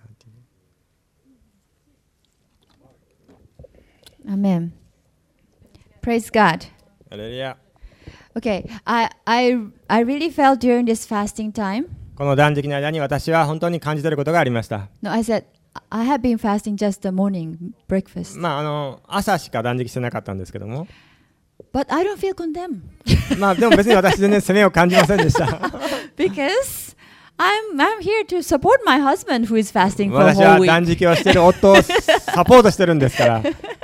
Speaker 2: Amen. Praise God.
Speaker 1: ハレルヤ。
Speaker 2: Okay, I I I really felt during this fasting time.
Speaker 1: この断食の間に私は本当に感じ取ることがありました。
Speaker 2: No, I said I have been fasting just the morning breakfast.
Speaker 1: まああの朝しか断食してなかったんですけども、
Speaker 2: But I don't feel condemned
Speaker 1: まあでも別に私全然責めを感じませんでした。
Speaker 2: because I'm I'm here to support my husband who is fasting for a
Speaker 1: 私は
Speaker 2: whole
Speaker 1: 断
Speaker 2: week.
Speaker 1: 食をしている夫をサポートしてるんですから。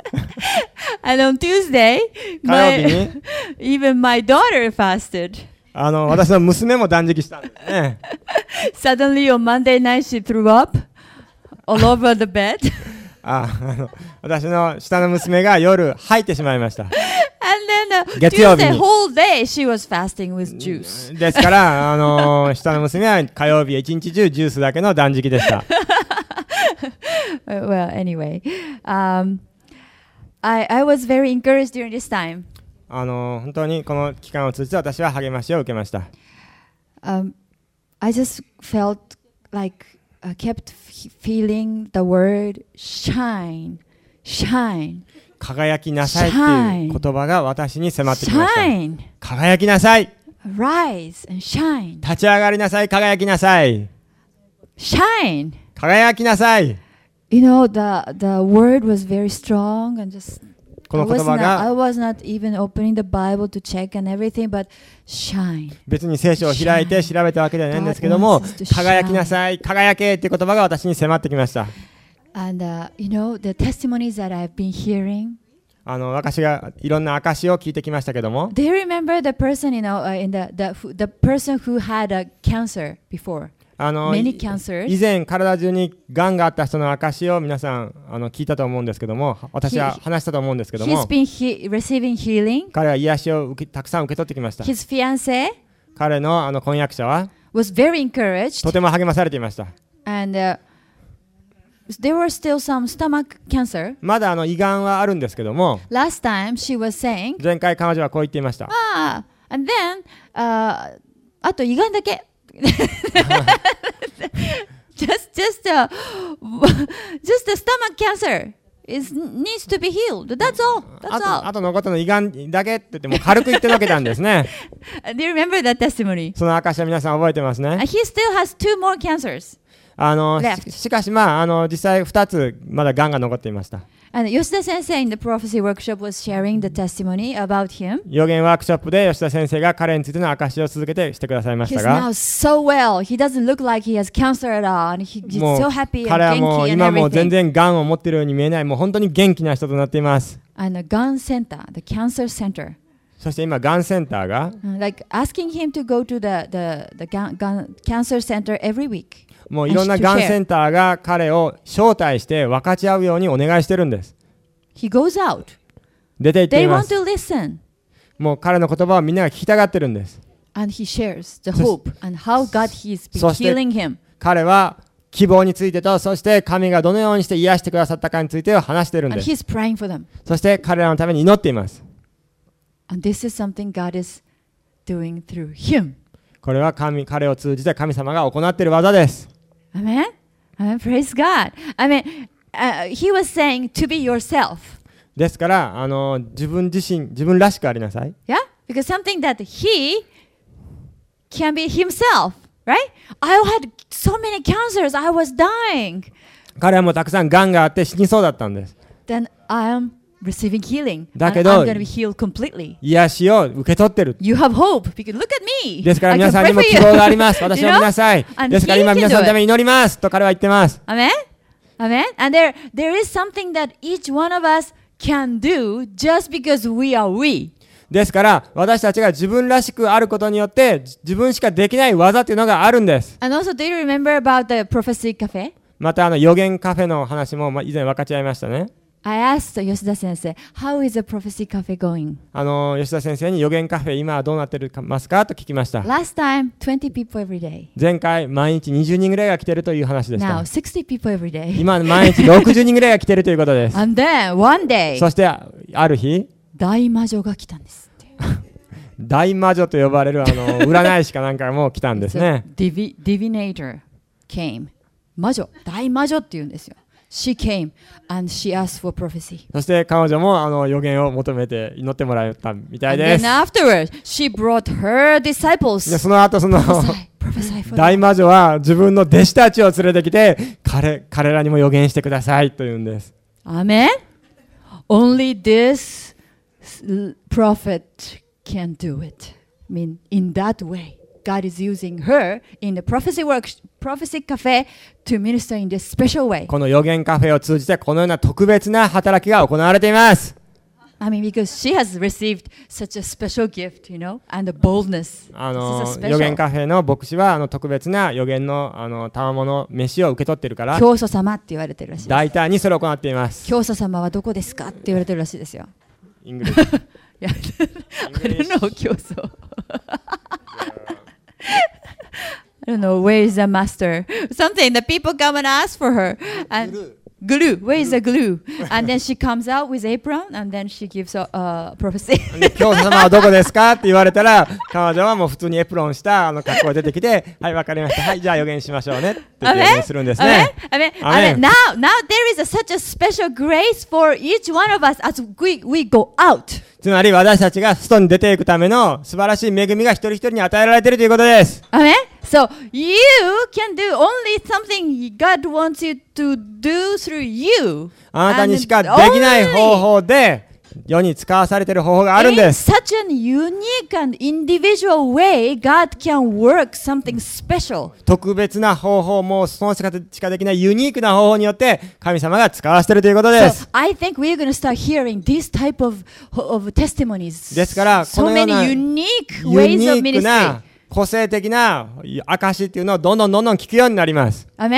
Speaker 2: And on Tuesday,
Speaker 1: 火曜日
Speaker 2: my
Speaker 1: に
Speaker 2: even my daughter fasted.
Speaker 1: あの私の娘も断食したんですね。
Speaker 2: Suddenly on Monday night she threw up all over the bed.
Speaker 1: ああの私の下の娘が夜吐いてしまいました。
Speaker 2: And then uh,
Speaker 1: 月曜日
Speaker 2: Tuesday
Speaker 1: に
Speaker 2: whole day she was fasting with juice.
Speaker 1: ですからあの下の娘は火曜日一日中ジュースだけの断食でした。
Speaker 2: Uh, well, anyway, um, I I was very encouraged during this time.
Speaker 1: あの本当にこの期間を通じて私は励ましを受けました。
Speaker 2: Um, I just felt like I kept f- feeling the word shine, shine,
Speaker 1: 輝きなさいっていう言葉が私に迫ってきました。
Speaker 2: shine,
Speaker 1: 輝きなさい、
Speaker 2: rise and shine,
Speaker 1: 立ち上がりなさい、輝きなさい、
Speaker 2: shine.
Speaker 1: 輝きなさい。
Speaker 2: You know, the the word was very strong and just
Speaker 1: こ
Speaker 2: I
Speaker 1: の言
Speaker 2: was
Speaker 1: 葉
Speaker 2: not, I
Speaker 1: が
Speaker 2: was not even opening the Bible to check and everything, but shine.
Speaker 1: 別に聖書を開いて調べたわけではないんですけども、
Speaker 2: God wants us to shine.
Speaker 1: 輝きなさい、輝けっていう言葉が私に迫ってきました。
Speaker 2: And uh, you know, the testimonies that I've been hearing.
Speaker 1: あの私がいろんな証を聞いてきましたけども、
Speaker 2: Do you remember the person, you know, uh, in the the who- the person who had a cancer before?
Speaker 1: あの
Speaker 2: Many
Speaker 1: い
Speaker 2: cancers.
Speaker 1: 以前体中にがんがあった人の証を皆さんあの聞いたと思うんですけども、私は話したと思うんですけど
Speaker 2: He's
Speaker 1: も、
Speaker 2: been he- receiving healing.
Speaker 1: 彼は癒しを受けたくさん受け取ってきました。
Speaker 2: His fiancée
Speaker 1: 彼のあの婚約者は
Speaker 2: was very encouraged,
Speaker 1: とても励まされていました。
Speaker 2: and uh, there were still some stomach cancer.
Speaker 1: まだあの胃がんはあるんですけども、
Speaker 2: Last time she was saying,
Speaker 1: 前回彼女はこう言っていました。
Speaker 2: ah, and then, uh, あと胃がんだけ。just, just, uh, just the stomach cancer is needs to be healed. That's all.
Speaker 1: あ
Speaker 2: That's
Speaker 1: と
Speaker 2: all.
Speaker 1: あと残ったの胃がんだけって言ってもう軽く言ってのけたんですね。
Speaker 2: Do you remember that testimony?
Speaker 1: その証は皆さん覚えてます
Speaker 2: Uh,
Speaker 1: ね。
Speaker 2: he still has two more cancers.
Speaker 1: あの
Speaker 2: Left.
Speaker 1: し, しかしまああの実際ふたつまだがんが残っていました。
Speaker 2: And Yoshida Sensei in the prophecy workshop was sharing the testimony about him.
Speaker 1: 予言ワークショップで吉田先生が彼についての証を続けてしてくださいまし
Speaker 2: He's
Speaker 1: た
Speaker 2: now
Speaker 1: が、
Speaker 2: so well. He doesn't look like he has cancer at all. And he, he's
Speaker 1: もう
Speaker 2: so happy
Speaker 1: 彼は
Speaker 2: and
Speaker 1: もう
Speaker 2: genki and
Speaker 1: 今もう全
Speaker 2: everything.
Speaker 1: 然がんを持っているように見えない、もう本当に元気な人となっています。
Speaker 2: And the gun center, the cancer center.
Speaker 1: そして今がんセンターが
Speaker 2: Uh, like asking him to go to the, the, the gun, gun cancer center every week.
Speaker 1: もういろんながんセンターが彼を招待して分かち合うようにお願いしてるんです。
Speaker 2: He goes out.
Speaker 1: 出て行って
Speaker 2: They
Speaker 1: いま
Speaker 2: want
Speaker 1: す。
Speaker 2: to listen.
Speaker 1: もう彼の言葉をみんなが聞きたがってるんです。
Speaker 2: And he shares the
Speaker 1: そし-
Speaker 2: hope and how God has been
Speaker 1: そして
Speaker 2: healing him.
Speaker 1: 彼は希望についてと、そして神がどのようにして癒してくださったかについてを話しているん
Speaker 2: And
Speaker 1: です。
Speaker 2: he's praying for them.
Speaker 1: そして彼らのために祈っています。
Speaker 2: And this is something God is doing through him.
Speaker 1: これは神彼を通じて神様が行っている技です。
Speaker 2: Amen? Amen. Praise God. I mean, uh, he was saying to be yourself.
Speaker 1: ですからあの自分自身自分らしくありなさい。
Speaker 2: Yeah? Because something that he can be himself, right? I had so many cancers. I was dying.
Speaker 1: 彼はもうたくさんがんがあって死にそうだったんです。
Speaker 2: Then I am receiving healing.
Speaker 1: だ
Speaker 2: And
Speaker 1: けど
Speaker 2: I'm going to be healed completely.
Speaker 1: 癒しを受け取ってる。
Speaker 2: You have hope because look at me.
Speaker 1: ですから
Speaker 2: I
Speaker 1: 皆
Speaker 2: can
Speaker 1: さん
Speaker 2: pray
Speaker 1: にも
Speaker 2: for
Speaker 1: 希
Speaker 2: you.
Speaker 1: 望があります。私を見なさい。
Speaker 2: And
Speaker 1: ですから
Speaker 2: he
Speaker 1: 今
Speaker 2: can
Speaker 1: 皆さん
Speaker 2: do
Speaker 1: のた
Speaker 2: it.
Speaker 1: めに祈りますと彼は言ってます。
Speaker 2: Amen? Amen? And there, there is something that each one of us can do just because we are we.
Speaker 1: ですから私たちが自分らしくあることによって自分しかできない技っていうのがあるんです。
Speaker 2: And also, do you remember about the prophecy cafe?
Speaker 1: またあの予言カフェの話もまあ以前分かち合いましたね。
Speaker 2: I asked Yoshida Sensei, how is the prophecy cafe going?
Speaker 1: あの吉田先生に予言カフェ今はどうなってるますかと聞きました。
Speaker 2: Last time, twenty people every day.
Speaker 1: 前回毎日にじゅうにんぐらいが来てるという話でし
Speaker 2: Now,
Speaker 1: た。
Speaker 2: sixty people every day.
Speaker 1: 今毎日ろくじゅうにんぐらいが来てるということです。
Speaker 2: And then, one day,
Speaker 1: そしてある日
Speaker 2: 大魔女が来たんですって。
Speaker 1: 大魔女と呼ばれるあの占い師かなんかも来たんです
Speaker 2: So,
Speaker 1: ね。
Speaker 2: divi- divinator came. 魔女、大魔女って言うんですよ。She came and she asked for prophecy.
Speaker 1: そして彼女もあの予言を求めて祈ってもらったみたい
Speaker 2: And
Speaker 1: で
Speaker 2: then
Speaker 1: す。
Speaker 2: afterwards, she brought her
Speaker 1: で
Speaker 2: disciples.
Speaker 1: その後その
Speaker 2: Prophesy, prophesy for
Speaker 1: 大
Speaker 2: them.
Speaker 1: 魔女は自分の弟子たちを連れてきて彼彼らにも予言してくださいと言うんです。
Speaker 2: Amen? Only this prophet can do it. I mean, in that way, God is using her in the prophecy work, prophecy cafe to minister in this special way.
Speaker 1: この予言カフェを通じてこのような特別な働きが行われています。
Speaker 2: I mean, because she has received such a special gift, you know, and the boldness.
Speaker 1: あの予言カフェの牧師はあの特別な予言のあの賜物飯を受け取っているから、
Speaker 2: 教祖様って言われてるらしいです。
Speaker 1: 大胆にそれを行っています。
Speaker 2: 教祖様はどこですかって言われてるらしいですよ。
Speaker 1: イングリッシュ。
Speaker 2: I don't know, 教祖。I don't know, where is the master? Something, the people come and ask for her. And glue, where is the glue? And then she comes out with apron and then she gives a uh, prophecy.
Speaker 1: 教祖様はどこですかって言われたら、彼女はもう普通にエプロンしたあの格好が出てきて、はい、わかりました。はい、じゃあ予言しましょうねって予言するんですね。
Speaker 2: I mean, I mean, now, now there is a, such a special grace for each one of us as we, we go out.
Speaker 1: つまり私たちが外に出ていくための素晴らしい恵みが一人一人に与えられているということです。
Speaker 2: Amen? So you can do only something God wants you to do through you.
Speaker 1: あなたにしかできない方法で世に使わされている方法があるんです。
Speaker 2: In such an unique and individual way, God can work something special.
Speaker 1: 特別な方法もそのしかできないユニークな方法によって神様が使わせているということです。
Speaker 2: So I think we're going to start hearing this type of of testimonies.
Speaker 1: ですからこのような
Speaker 2: so many unique ways of ministry.
Speaker 1: 個性的な証っていうのをどんどんどんどん聞くようになります。
Speaker 2: Amen?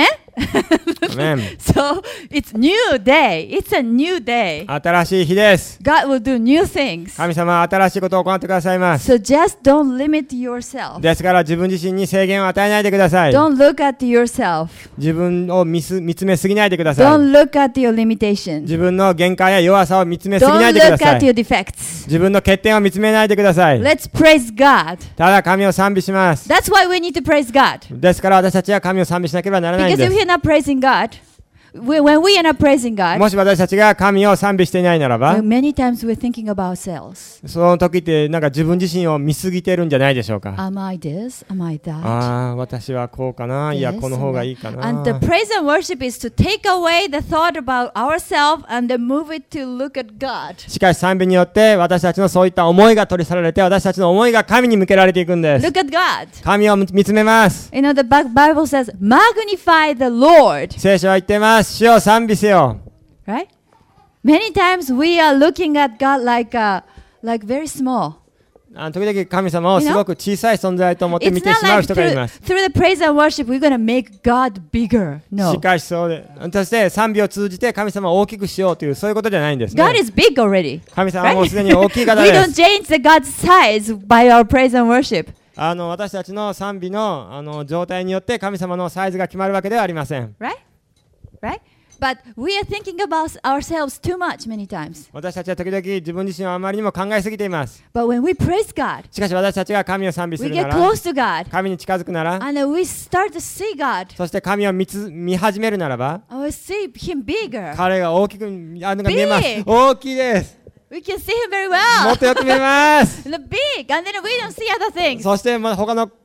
Speaker 1: Amen.
Speaker 2: So it's new day. It's a new day.
Speaker 1: 新しい日です。
Speaker 2: God will do new things.
Speaker 1: 神様は新しいことを行ってくださいます。
Speaker 2: So just don't limit yourself.
Speaker 1: ですから自分自身に制限を与えないでください。
Speaker 2: Don't look at yourself.
Speaker 1: 自分を見す見つめすぎないでください。
Speaker 2: Don't look at your limitation.
Speaker 1: 自分の限界や弱さを見つめすぎないでください。
Speaker 2: Don't look at your defects.
Speaker 1: 自分の欠点を見つめないでください。
Speaker 2: Let's praise God.
Speaker 1: ただ神を賛美します。
Speaker 2: That's why we need to praise God.
Speaker 1: ですから私たちは神を賛美しなければならないん
Speaker 2: Because
Speaker 1: で
Speaker 2: if
Speaker 1: す。
Speaker 2: we're not praising God, we, when we are not praising God,
Speaker 1: もし私たちが神を賛美していないならば、
Speaker 2: many times we're thinking about ourselves.
Speaker 1: その時ってなんか自分自身を見すぎてるんじゃないでしょうか。
Speaker 2: Am I this? Am I that?
Speaker 1: ああ、私はこうかな。いや、この方がいいかな。
Speaker 2: And the praise and worship is to take away the thought about ourselves and then move it to look at God.
Speaker 1: しかし賛美によって私たちのそういった思いが取り去られて、私たちの思いが神に向けられていくんです。
Speaker 2: Look at God.
Speaker 1: 神を見つめます。
Speaker 2: You know, the Bible says, magnify the Lord.
Speaker 1: 聖書は言ってます。主を賛美せよ。
Speaker 2: Right? Many times we are looking at God like, uh, like very small.
Speaker 1: あ時々神様をすごく小さい存在と思って見
Speaker 2: It's
Speaker 1: て
Speaker 2: not
Speaker 1: しまう
Speaker 2: like
Speaker 1: 人がいま
Speaker 2: through,
Speaker 1: す。
Speaker 2: through the praise and worship we're going to make God bigger.
Speaker 1: し
Speaker 2: No.
Speaker 1: かしそうで、そして賛美を通じて神様を大きくしようというそういうことじゃないんですね。
Speaker 2: God is big already.
Speaker 1: 神様はもうすでに大きい方
Speaker 2: We
Speaker 1: で
Speaker 2: don't
Speaker 1: す。
Speaker 2: change the God's size by our praise and worship.
Speaker 1: あの私たちの賛美のあの状態によって神様のサイズが決まるわけではありません。
Speaker 2: Right? Right? But we are thinking about ourselves too much many times.
Speaker 1: 私たちは時々自分自身をあまりにも考えすぎています。
Speaker 2: But when we praise God,
Speaker 1: しかし私たちが神を賛美す
Speaker 2: we
Speaker 1: るな
Speaker 2: get
Speaker 1: ら、
Speaker 2: close to God,
Speaker 1: 神に近づくなら、
Speaker 2: and then we start to see God,
Speaker 1: そして神を見つ見始めるならば、
Speaker 2: and we see Him bigger.
Speaker 1: 彼が大きくあのが見えます。
Speaker 2: Big!
Speaker 1: 大きいです。
Speaker 2: We can see Him very
Speaker 1: も
Speaker 2: well.
Speaker 1: っとよく見えます。
Speaker 2: The big, and then we don't see other things.
Speaker 1: そしてま他の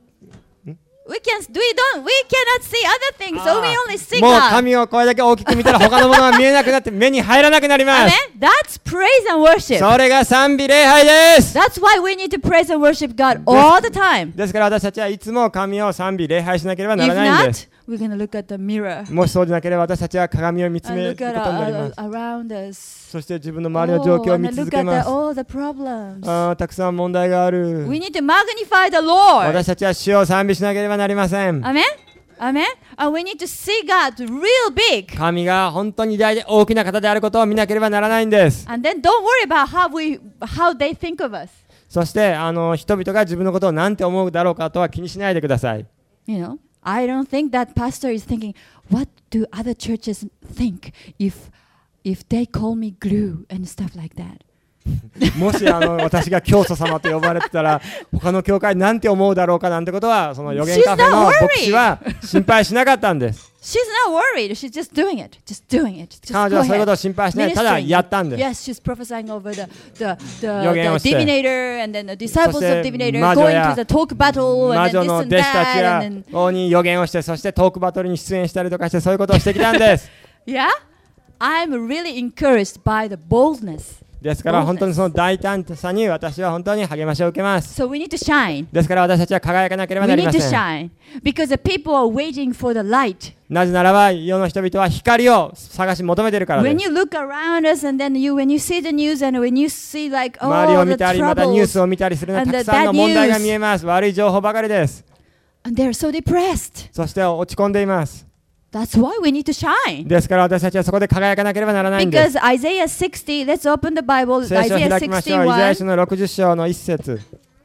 Speaker 2: We can, we don't, we cannot see other things, so we only see
Speaker 1: もう
Speaker 2: God.
Speaker 1: 神をこれだけ大きく見たら他のものが見えなくなって目に入らなくなります。
Speaker 2: Amen? That's praise and worship.
Speaker 1: それが賛美礼拝です。
Speaker 2: That's why we need to praise and worship God all the time.
Speaker 1: ですから私たちはいつも神を賛美礼拝しなければな
Speaker 2: If
Speaker 1: らないんです。
Speaker 2: not, we're going to look at the mirror
Speaker 1: もしそうでなければ私たちは鏡を見つ
Speaker 2: and
Speaker 1: める
Speaker 2: look
Speaker 1: こ
Speaker 2: at
Speaker 1: とになりま
Speaker 2: uh,
Speaker 1: す。
Speaker 2: around us.
Speaker 1: そして自分の周りの状況を
Speaker 2: Oh,
Speaker 1: 見
Speaker 2: and
Speaker 1: 続
Speaker 2: look
Speaker 1: け
Speaker 2: at
Speaker 1: ま
Speaker 2: the,
Speaker 1: す。
Speaker 2: all the problems.
Speaker 1: あーたくさん問題がある。
Speaker 2: We need to magnify the Lord.
Speaker 1: 私たちは主を賛美しなければなりません。
Speaker 2: Amen? Amen? And we need to see God real big.
Speaker 1: 神が本当に偉大で大きな方であることを見なければならないんです。
Speaker 2: And then don't worry about how we how they think of us.
Speaker 1: そしてあの人々が自分のことを何て思うだろうかとは気にしないでください。
Speaker 2: You know, I don't think that pastor is thinking, what do other churches think if if they call me glue and stuff like that?
Speaker 1: もしあの私が教祖様と呼ばれてたら他の教会なんて思うだろうかなんてことはその予言カフェの牧師は心配しなかったんです。
Speaker 2: She's not worried. She's just doing it. Just doing it. Just
Speaker 1: 彼女はそういうことを心配しないでただやったんです。
Speaker 2: Yes, she's prophesying over the the the,
Speaker 1: 予言をして
Speaker 2: the divinator and then the disciples
Speaker 1: そして
Speaker 2: of divinator
Speaker 1: 魔女
Speaker 2: going
Speaker 1: や
Speaker 2: to the talk battle
Speaker 1: 魔
Speaker 2: and
Speaker 1: 女
Speaker 2: then
Speaker 1: の
Speaker 2: this
Speaker 1: 弟
Speaker 2: and
Speaker 1: 子たち
Speaker 2: that
Speaker 1: や
Speaker 2: and then
Speaker 1: 王に予言をしてそしてトークバトルに出演したりとかしてそういうことをしてきたんです。
Speaker 2: yeah, I'm really encouraged by the boldness.
Speaker 1: ですから本当にその大胆さに私は本当に励ましを受けます。
Speaker 2: So we need to shine.
Speaker 1: ですから私たちは輝かなければ
Speaker 2: We
Speaker 1: なり
Speaker 2: need
Speaker 1: ま
Speaker 2: to
Speaker 1: せん。
Speaker 2: shine because the people are waiting for the light.
Speaker 1: なぜならば世の人々は光を探し求めているからで
Speaker 2: When
Speaker 1: す。
Speaker 2: you look around us and then you when you see the news and when you see like
Speaker 1: 周りを
Speaker 2: oh
Speaker 1: 見
Speaker 2: the
Speaker 1: たりまたニュース
Speaker 2: troubles
Speaker 1: を見たりするのは
Speaker 2: and
Speaker 1: た
Speaker 2: the
Speaker 1: くさんの
Speaker 2: bad
Speaker 1: 問題が
Speaker 2: news
Speaker 1: 見えます。悪い情報ばかりです。
Speaker 2: and they're so depressed.
Speaker 1: そして落ち込んでいます。
Speaker 2: That's why we need to shine.
Speaker 1: ですから私たちはそこで輝かなければならないんです。
Speaker 2: Because Isaiah sixty, let's open the Bible,
Speaker 1: 聖書を
Speaker 2: Isaiah
Speaker 1: 開きましょう。イザヤ書
Speaker 2: sixty-one.
Speaker 1: のろくじゅっ章の一節。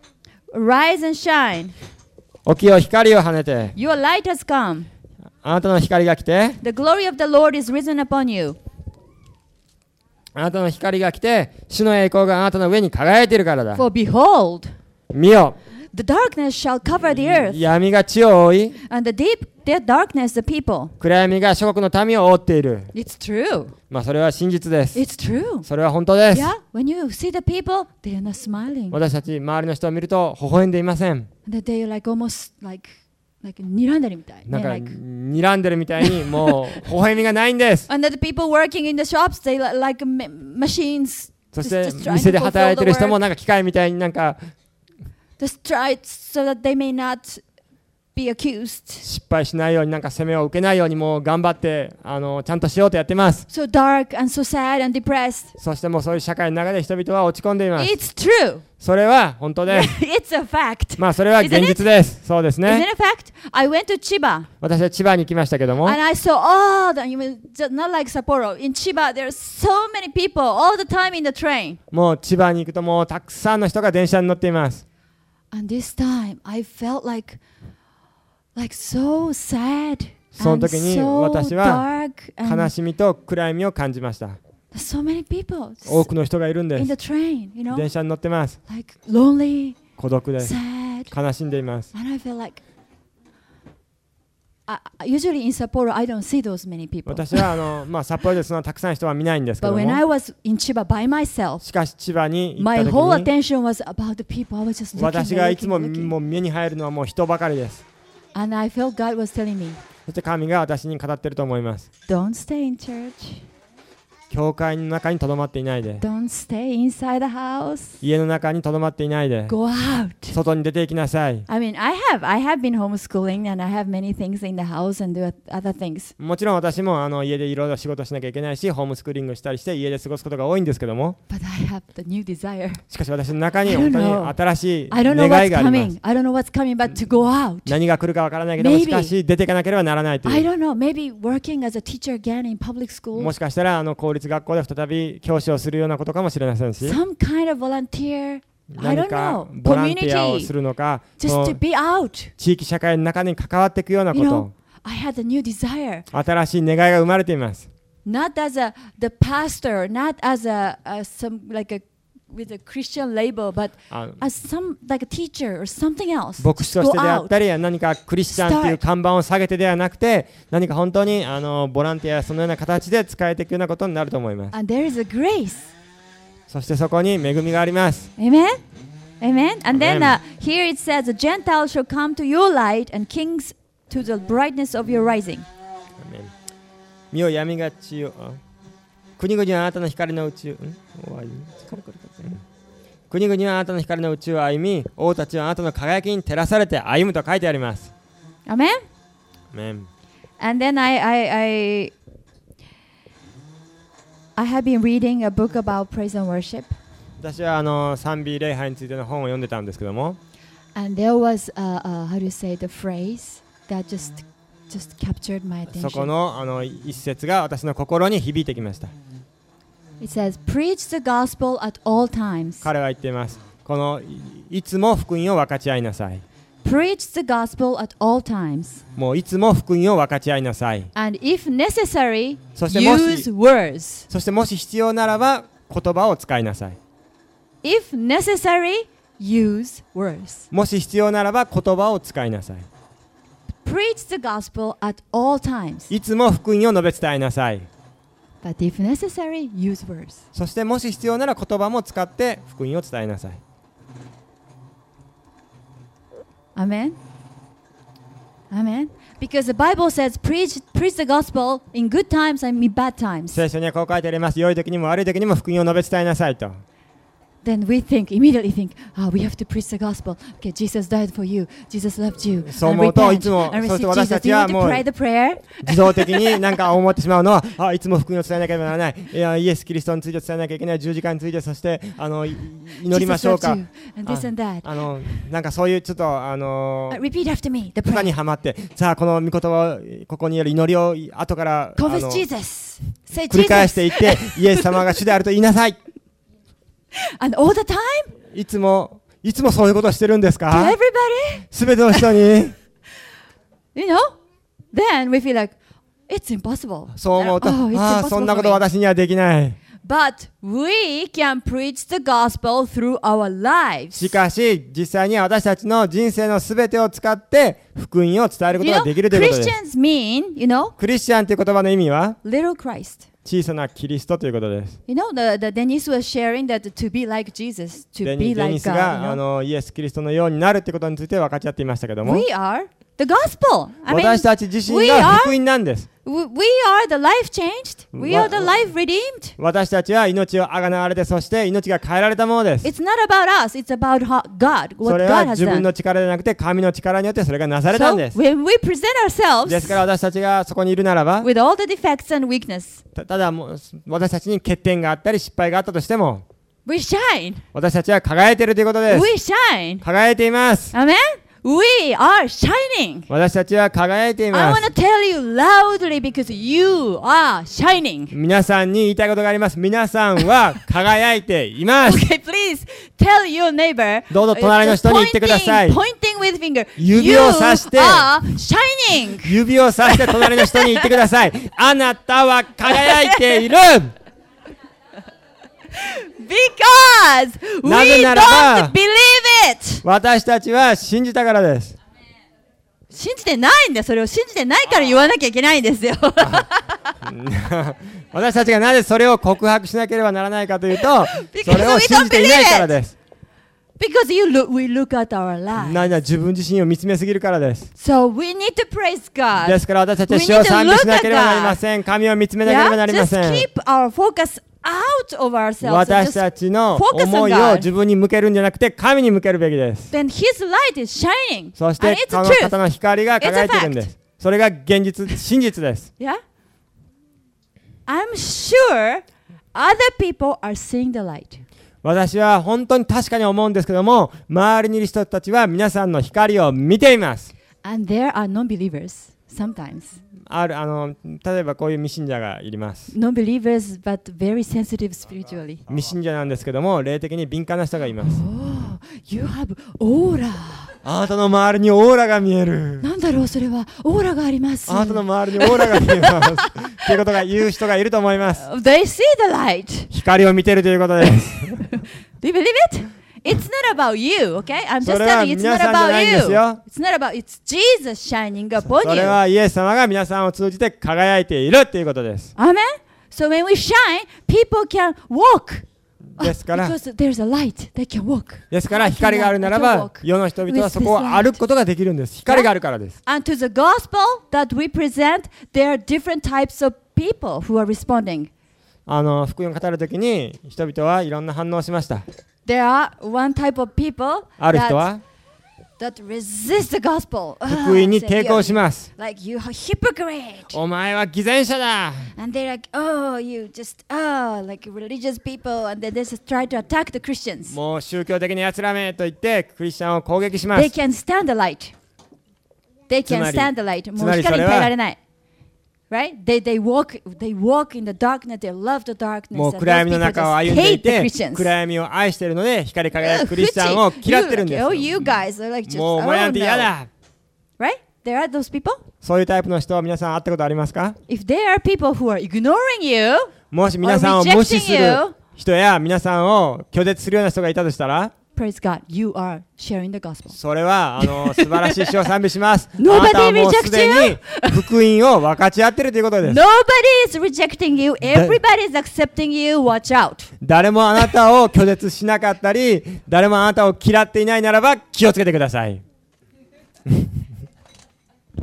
Speaker 2: Rise and shine.
Speaker 1: 起きよ光を跳ねて、
Speaker 2: Your light has come.
Speaker 1: あなたの光が来て、
Speaker 2: The glory of the Lord is risen upon you.
Speaker 1: あなたの光が来て、主の栄光があなたの上に輝いているからだ。
Speaker 2: For behold,
Speaker 1: 見よ、
Speaker 2: the darkness shall cover the earth,
Speaker 1: 闇が地を覆い、
Speaker 2: and the deep deep darkness the people.
Speaker 1: 暗闇が諸国の民を覆っている。
Speaker 2: It's true.
Speaker 1: まあそれは真実です。
Speaker 2: It's true.
Speaker 1: それは本当です。
Speaker 2: Yeah, when you see the people, they are not smiling.
Speaker 1: 私たち周りの人を見ると微笑んでいません。
Speaker 2: And they are like almost like like 睨んでるみたい。
Speaker 1: なんか
Speaker 2: like,
Speaker 1: 睨んでるみたいにもう微笑みがないんです。
Speaker 2: and the people working in the shops, they li- like ma- machines.
Speaker 1: そして
Speaker 2: just, just trying
Speaker 1: 店
Speaker 2: to
Speaker 1: で働い
Speaker 2: fulfill
Speaker 1: てる
Speaker 2: the
Speaker 1: 人も
Speaker 2: work.
Speaker 1: なんか機械みたいになんか
Speaker 2: Just try it so that they may not be accused.
Speaker 1: 失敗しないようになんか責めを受けないようにもう頑張ってあのちゃんとしようとやってます。
Speaker 2: So dark and so sad and depressed.
Speaker 1: そしてもうそういう社会の中で人々は落ち込んでいます。
Speaker 2: It's true.
Speaker 1: それは本当です。
Speaker 2: It's a fact.
Speaker 1: まあそれは現実です。そうです
Speaker 2: Isn't
Speaker 1: ね。
Speaker 2: it a fact? I went to Chiba
Speaker 1: 私は千葉に行きましたけども、
Speaker 2: and I saw all the, you mean, just not like Sapporo. In Chiba, there's so many people all the time in the train.
Speaker 1: もう千葉に行くともうたくさんの人が電車に乗っています。
Speaker 2: And this time, I felt like, like so sad
Speaker 1: その
Speaker 2: and
Speaker 1: 時に
Speaker 2: so
Speaker 1: 私は
Speaker 2: dark
Speaker 1: 悲
Speaker 2: and
Speaker 1: しみと暗闇を感じました。
Speaker 2: so many people
Speaker 1: 多くの人がいるんで
Speaker 2: in the
Speaker 1: す。
Speaker 2: train, you know,
Speaker 1: 電車に乗ってます。
Speaker 2: like lonely,
Speaker 1: 孤独です。
Speaker 2: sad,
Speaker 1: 悲しんでいます。
Speaker 2: and I feel like. I, I- usually in Sapporo, I don't see those many people.
Speaker 1: 私はあの、まあ、札幌でそんなたくさん人は見ないんですけ
Speaker 2: But
Speaker 1: ど
Speaker 2: when I
Speaker 1: も、
Speaker 2: was in Chiba by myself,
Speaker 1: しかし千葉に行っ
Speaker 2: my
Speaker 1: た
Speaker 2: whole
Speaker 1: 時に
Speaker 2: attention was about the people. I was just looking,
Speaker 1: 私がいつ
Speaker 2: looking,
Speaker 1: も
Speaker 2: looking.
Speaker 1: もう目に入るのはもう人ばかりです。
Speaker 2: And I felt God was telling me,
Speaker 1: そして神が私に語っていると思います。
Speaker 2: don't stay in church.
Speaker 1: 教会の中にとどまっていないで、
Speaker 2: Don't stay inside the house.
Speaker 1: 家の中にとどまっていないで、
Speaker 2: Go out.
Speaker 1: 外に出ていきなさい。
Speaker 2: I mean, I have I have been homeschooling and I have many things in the house and do other things.
Speaker 1: もちろん私もあの家でいろいろ仕事しなきゃいけないし、ホームスクーリングしたりして家で過ごすことが多いんですけども、
Speaker 2: But I have the new desire.
Speaker 1: しかし私の中に
Speaker 2: I
Speaker 1: 本
Speaker 2: don't
Speaker 1: 当
Speaker 2: know.
Speaker 1: に新しい
Speaker 2: I don't know
Speaker 1: 願
Speaker 2: what's
Speaker 1: いがあります。
Speaker 2: coming. I don't know what's coming, but to go out.
Speaker 1: 何が来るかわからないけども、
Speaker 2: Maybe.
Speaker 1: しかし出ていかなければならないと
Speaker 2: I
Speaker 1: いう。
Speaker 2: don't know. Maybe working as a teacher again in public school.
Speaker 1: もしかしたらあの公立学校で再び教師をするようなことかもしれませんし、
Speaker 2: Some kind of volunteer. I
Speaker 1: 何
Speaker 2: don't
Speaker 1: か
Speaker 2: know.
Speaker 1: ボランティアを
Speaker 2: Community.
Speaker 1: するのか、そ
Speaker 2: Just
Speaker 1: の
Speaker 2: to be out.
Speaker 1: 地域社会の中に関わっていくようなこ
Speaker 2: You
Speaker 1: と
Speaker 2: know,、I had a new desire.
Speaker 1: 新しい願いが生まれています。
Speaker 2: Not as a the pastor, not as a, a some like a with a Christian label, but
Speaker 1: あの
Speaker 2: as some like a teacher or something else.
Speaker 1: 牧師
Speaker 2: Just
Speaker 1: とし
Speaker 2: go
Speaker 1: てであっ
Speaker 2: out.
Speaker 1: たり、何かクリスチャンという
Speaker 2: Start.
Speaker 1: 看板を下げてではなくて、何か本当にあのボランティアやそのような形で使えていくようなことになると思います。
Speaker 2: And there is a grace.
Speaker 1: そしてそこに恵みがあります。
Speaker 2: Amen? Amen? And then
Speaker 1: Amen.
Speaker 2: uh, here it says, the Gentiles shall come to your light and kings to the brightness of your rising.
Speaker 1: 身を闇が地を、あ国々はあなたの光のうちを、ん終わり国々はあなたの光のうちを歩み、王たちはあなたの輝きに照らされて歩むと書いてあります。
Speaker 2: Amen?
Speaker 1: Amen.
Speaker 2: And then I, I, I, I have been reading a book about praise and worship.
Speaker 1: 私はあの賛美礼拝についての本を読んでたんですけども、
Speaker 2: And there was, uh, uh, how do you say, the phrase that just, just captured my
Speaker 1: そこ
Speaker 2: attention.
Speaker 1: のあの一節が私の心に響いてきました。
Speaker 2: It says, preach the gospel at all times.
Speaker 1: 彼は言っています。このいいつも福音を分かち合いなさい。
Speaker 2: Preach the gospel at all times.
Speaker 1: もういつも福音を分かち合いなさい。
Speaker 2: And if necessary,
Speaker 1: そしてもし
Speaker 2: use words.
Speaker 1: そしてもし必要ならば言葉を使いなさい。
Speaker 2: If necessary, use words.
Speaker 1: もし必要ならば言葉を使いなさい。
Speaker 2: Preach the gospel at all times.
Speaker 1: いつも福音を述べ伝えなさい。
Speaker 2: But if necessary, use words.
Speaker 1: そしてもし必要なら言葉も使って福音を伝えなさい。
Speaker 2: Amen? Amen. Because the Bible says, preach, preach the gospel in good times and in bad times.
Speaker 1: 聖書にはこう書いてあります。良い時にも悪い時にも福音を述べ伝えなさいと。
Speaker 2: Then we think, immediately think, oh, we have to preach the gospel. Okay, Jesus died for you. Jesus loved you.
Speaker 1: そう
Speaker 2: And
Speaker 1: 思うとい
Speaker 2: repent
Speaker 1: つも
Speaker 2: and
Speaker 1: そして
Speaker 2: receive
Speaker 1: 私た
Speaker 2: Jesus.
Speaker 1: ち
Speaker 2: Do you
Speaker 1: は
Speaker 2: want
Speaker 1: も
Speaker 2: to
Speaker 1: う
Speaker 2: pray the prayer?
Speaker 1: 自動的になんか思ってしまうのはあいつも福音を伝えなければならない。いやイエス・キリストについて伝えなきゃいけない。十字架についてそしてあのい祈りましょう
Speaker 2: Jesus
Speaker 1: か。
Speaker 2: loved you. And this and that.
Speaker 1: あのなんかそういうちょっとあの
Speaker 2: Uh, repeat after me, the
Speaker 1: とか
Speaker 2: prayer.
Speaker 1: にはまってさあこの御言葉をここにある祈りを後からあ
Speaker 2: Confess
Speaker 1: の
Speaker 2: Jesus. Say
Speaker 1: 繰り返し
Speaker 2: Jesus.
Speaker 1: ていってイエス様が主であると言いなさい。
Speaker 2: And all the time,
Speaker 1: いつもいつもそういうことをしてるんです
Speaker 2: to
Speaker 1: か
Speaker 2: everybody,
Speaker 1: すべての人に
Speaker 2: you know, then we feel like, it's impossible.
Speaker 1: そう思うと
Speaker 2: Oh, it's
Speaker 1: ああそん
Speaker 2: impossible
Speaker 1: なこ
Speaker 2: for
Speaker 1: と
Speaker 2: me.
Speaker 1: 私にはできない。
Speaker 2: But we can preach the gospel through our lives.
Speaker 1: しかし実際には私たちの人生のすべてを使って福音を伝えること
Speaker 2: You
Speaker 1: が
Speaker 2: know,
Speaker 1: できるということです
Speaker 2: Christians mean, you know,
Speaker 1: クリスチャンという言葉の意味は
Speaker 2: little Christ.
Speaker 1: 小さなキリストということです。
Speaker 2: You know, the, the Dennis was sharing that to be like Jesus, to
Speaker 1: デ
Speaker 2: be
Speaker 1: ニ, デ
Speaker 2: like
Speaker 1: ニス
Speaker 2: God.
Speaker 1: が
Speaker 2: You know?
Speaker 1: あのイエス・キリストのようになるということについて分かち合っていましたけども
Speaker 2: We are the gospel. I mean,
Speaker 1: 私たち自身
Speaker 2: we
Speaker 1: が
Speaker 2: are,
Speaker 1: 福音なんです。
Speaker 2: we we are the life changed. We are the life redeemed.
Speaker 1: 私たちは命をあがなわれてそして命が変えられたものです。
Speaker 2: It's not about us. It's about how God,
Speaker 1: そ
Speaker 2: what
Speaker 1: れ
Speaker 2: God
Speaker 1: は
Speaker 2: has
Speaker 1: 自分
Speaker 2: done.
Speaker 1: の力でなくて神の力によってそれがなされたん
Speaker 2: So
Speaker 1: です。
Speaker 2: when we present ourselves
Speaker 1: ですから私たちがそこにいるならば
Speaker 2: with all the defects and weakness,
Speaker 1: た, ただもう私たちに欠点があったり失敗があったとしても
Speaker 2: we shine.
Speaker 1: 私たちは輝いているということです。
Speaker 2: We shine.
Speaker 1: 輝いています。
Speaker 2: Amen? We are shining.
Speaker 1: 私たちは輝いてい
Speaker 2: I
Speaker 1: ま
Speaker 2: want
Speaker 1: す。
Speaker 2: to tell you loudly because you are shining.
Speaker 1: 皆さんに言いたいことがあります。皆さんは輝いています。
Speaker 2: Okay, please tell your neighbor.
Speaker 1: どうぞ隣の人に言ってください。
Speaker 2: Pointing, pointing with finger.
Speaker 1: 指
Speaker 2: You
Speaker 1: を指して
Speaker 2: are shining.
Speaker 1: 指をさして隣の人に言ってください。あなたは輝いている。
Speaker 2: Because we
Speaker 1: なぜならば
Speaker 2: don't believe it.
Speaker 1: 私たちは信じたからです。
Speaker 2: 信じてないんだよ。それを信じてないから言わなきゃいけないんですよ。
Speaker 1: 私たちがなぜそれを告白しなければならないかというと、
Speaker 2: Because
Speaker 1: それを信じていないからです。
Speaker 2: Because you look, we look at our lives.
Speaker 1: なぜなら自分自身を見つめすぎるからです。
Speaker 2: So we need to praise God.
Speaker 1: ですから私たちは主を賛美しなければなりません。神を見つめなければなり
Speaker 2: Yeah?
Speaker 1: ま
Speaker 2: Just
Speaker 1: せん。
Speaker 2: keep our focus out of ourselves. and
Speaker 1: 私
Speaker 2: just
Speaker 1: たちの
Speaker 2: focus on
Speaker 1: 思いを
Speaker 2: God.
Speaker 1: 自分に向けるんじゃなくて神に向けるべきです。
Speaker 2: Then His light is shining.
Speaker 1: そし
Speaker 2: And
Speaker 1: て
Speaker 2: it's
Speaker 1: その
Speaker 2: truth.
Speaker 1: 方の光が輝いているんです。それが現実、真実です。
Speaker 2: Yeah? I'm sure other people are seeing the light.
Speaker 1: 私は本当に確かに思うんですけども、周りにいる人たちは皆さんの光を見ています。
Speaker 2: And there are non-believers sometimes.
Speaker 1: あるあの例えばこういう未信者がいます。
Speaker 2: Non-believers but very sensitive spiritually.
Speaker 1: 未信者なんですけども、霊的に敏感な人がいます。
Speaker 2: Oh, you have aura.
Speaker 1: あなたの周りにオーラが見える。
Speaker 2: なんだろうそれはオーラがあります。
Speaker 1: あなたの周りにオーラが見えます。ということが言う人がいると思います。
Speaker 2: They see the light.
Speaker 1: 光を見ているということです。
Speaker 2: Do you believe it? It's not about you, okay? I'm just
Speaker 1: それは
Speaker 2: telling you, it's
Speaker 1: 皆
Speaker 2: not
Speaker 1: さんじゃ
Speaker 2: about
Speaker 1: ないんです
Speaker 2: you.
Speaker 1: よ。
Speaker 2: It's not about, it's Jesus shining upon
Speaker 1: それ
Speaker 2: you.
Speaker 1: はイエス様が皆さんを通じて輝いているということです。
Speaker 2: Amen? So when we shine, people can walk.
Speaker 1: ですから
Speaker 2: Because there's a light, they can walk.
Speaker 1: ですから光があるならば世の人々はそこを歩くことができるんです。光があるからです。
Speaker 2: And to the gospel that we present, there are different types of people who are responding.
Speaker 1: あの福音を語るときに人々はいろんな反応をしました。
Speaker 2: There are one type of people
Speaker 1: ある人
Speaker 2: that,
Speaker 1: は
Speaker 2: that resist the gospel.
Speaker 1: 福音に抵抗します。
Speaker 2: Like you are hypocrite.
Speaker 1: お前は偽善者だ。
Speaker 2: And they're like, oh, you just, oh, like religious people. And then they just try to attack the Christians.
Speaker 1: もう宗教的にやつらめと言ってクリスチャンを攻撃しま
Speaker 2: They
Speaker 1: す。
Speaker 2: can stand the light. They
Speaker 1: つま
Speaker 2: can
Speaker 1: り
Speaker 2: stand the light. もう
Speaker 1: つまり
Speaker 2: 光に
Speaker 1: それは
Speaker 2: 耐えられない。Right? They, they, walk, they walk in the darkness. They love the darkness.
Speaker 1: もう
Speaker 2: And
Speaker 1: 暗
Speaker 2: those
Speaker 1: 闇の
Speaker 2: people
Speaker 1: 中を
Speaker 2: just
Speaker 1: 歩んでい
Speaker 2: hate the
Speaker 1: て
Speaker 2: Christians.
Speaker 1: 暗闇を愛しているので光り輝
Speaker 2: Uh,
Speaker 1: くクリスチャンを
Speaker 2: Fuji,
Speaker 1: 嫌ってるんで
Speaker 2: you, like, oh,
Speaker 1: す
Speaker 2: you guys are like just,
Speaker 1: もうお
Speaker 2: I
Speaker 1: 前なん
Speaker 2: don't
Speaker 1: て嫌
Speaker 2: know.
Speaker 1: だ。
Speaker 2: Right? There are those people.
Speaker 1: そういうタイプの人は皆さん会ったことありますか？
Speaker 2: If there are people who are ignoring you,
Speaker 1: もし皆さんを無視する人や皆さんを拒絶するような人がいたとしたら
Speaker 2: praise God, you are sharing the gospel.
Speaker 1: それはあの素晴らしい主を賛美します。あ
Speaker 2: Nobody
Speaker 1: なたはもう
Speaker 2: rejects
Speaker 1: すでに福音を分かち合っているということです。
Speaker 2: Nobody is rejecting you. Everybody is accepting you. Watch out.
Speaker 1: 誰もあなたを拒絶しなかったり誰もあなたを嫌っていないならば気をつけてください。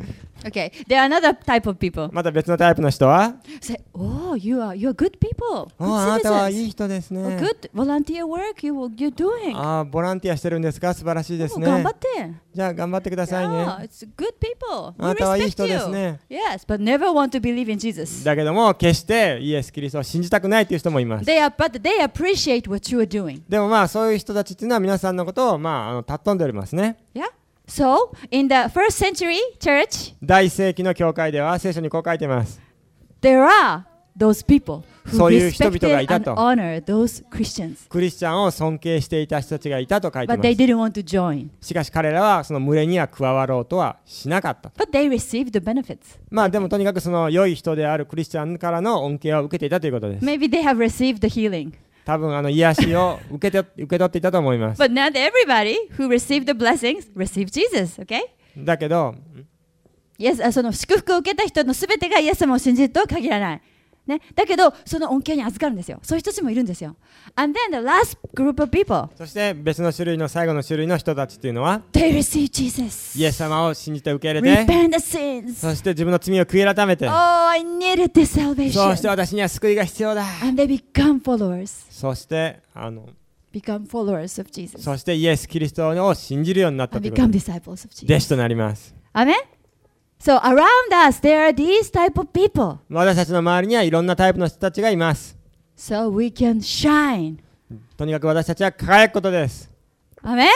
Speaker 2: Okay, there are another type of people.
Speaker 1: また別のタイプの人は、
Speaker 2: Say, oh, you are you are good people.
Speaker 1: お
Speaker 2: Good
Speaker 1: あなたはいい
Speaker 2: citizens.
Speaker 1: 人ですね。
Speaker 2: Oh, good volunteer work you you're doing.
Speaker 1: ああ、ボランティアしてるんですか？素晴らしいです
Speaker 2: Oh,
Speaker 1: ね。
Speaker 2: 頑張って。
Speaker 1: じゃあ頑張ってください
Speaker 2: Yeah,
Speaker 1: ね。
Speaker 2: it's good people.
Speaker 1: あ
Speaker 2: We
Speaker 1: なたはいい
Speaker 2: respect
Speaker 1: 人です
Speaker 2: you.
Speaker 1: ね。
Speaker 2: Yes, but never want to believe in Jesus.
Speaker 1: だけども決してイエス・キリストを信じたくないという人もいます。
Speaker 2: They are, but they appreciate what you are doing.
Speaker 1: でもまあそういう人たちっていうのは皆さんのことをまああの尊んでおりますね。
Speaker 2: Yeah. So in the first century church,
Speaker 1: 第一世紀の教会では聖書にこう書いています。
Speaker 2: there are those people who
Speaker 1: そういう人々がい
Speaker 2: respected
Speaker 1: た
Speaker 2: and
Speaker 1: と。
Speaker 2: honor those Christians,
Speaker 1: クリスチャンを尊敬していた人たちがいたと書いて
Speaker 2: but
Speaker 1: ま
Speaker 2: they
Speaker 1: す。
Speaker 2: didn't want to join.
Speaker 1: しかし彼らはその群れには加わろうとはしなかった。
Speaker 2: But they received the benefits.
Speaker 1: まあでもとにかくその良い人であるクリスチャンからの恩恵を受けていたということです。
Speaker 2: Maybe they have received the healing.
Speaker 1: 多分あの癒しを受けて受け取っていたと思います。
Speaker 2: But not everybody who received the blessings received Jesus, okay?
Speaker 1: だけど、
Speaker 2: イエス、あその祝福を受けた人のすべてがイエス様を信じるとは限らない。ね、だけど、その恩恵に預かるんですよ。そういう人たちもいるんですよ。And then the last group of people,
Speaker 1: そして別の種類の最後の種類の人たちというのは
Speaker 2: they receive Jesus.
Speaker 1: イエス様を信じて受け入れて、
Speaker 2: Repent the sins.
Speaker 1: そして自分の罪を悔い改めて、
Speaker 2: Oh, I needed this
Speaker 1: そうして
Speaker 2: salvation.
Speaker 1: 私には救いが必要だ。
Speaker 2: And they become followers.
Speaker 1: そしてあの
Speaker 2: Become followers of Jesus.
Speaker 1: そしてイエス・キリストを信じるようになったと
Speaker 2: And
Speaker 1: いうこと
Speaker 2: become
Speaker 1: です。
Speaker 2: disciples of Jesus.
Speaker 1: 弟子となります。
Speaker 2: Amen? So around us, there are these type of people.
Speaker 1: 私たちの周りにはいろんなタイプの人たちがいます。
Speaker 2: So we can shine.
Speaker 1: とにかく私たちは輝くことです。
Speaker 2: Amen?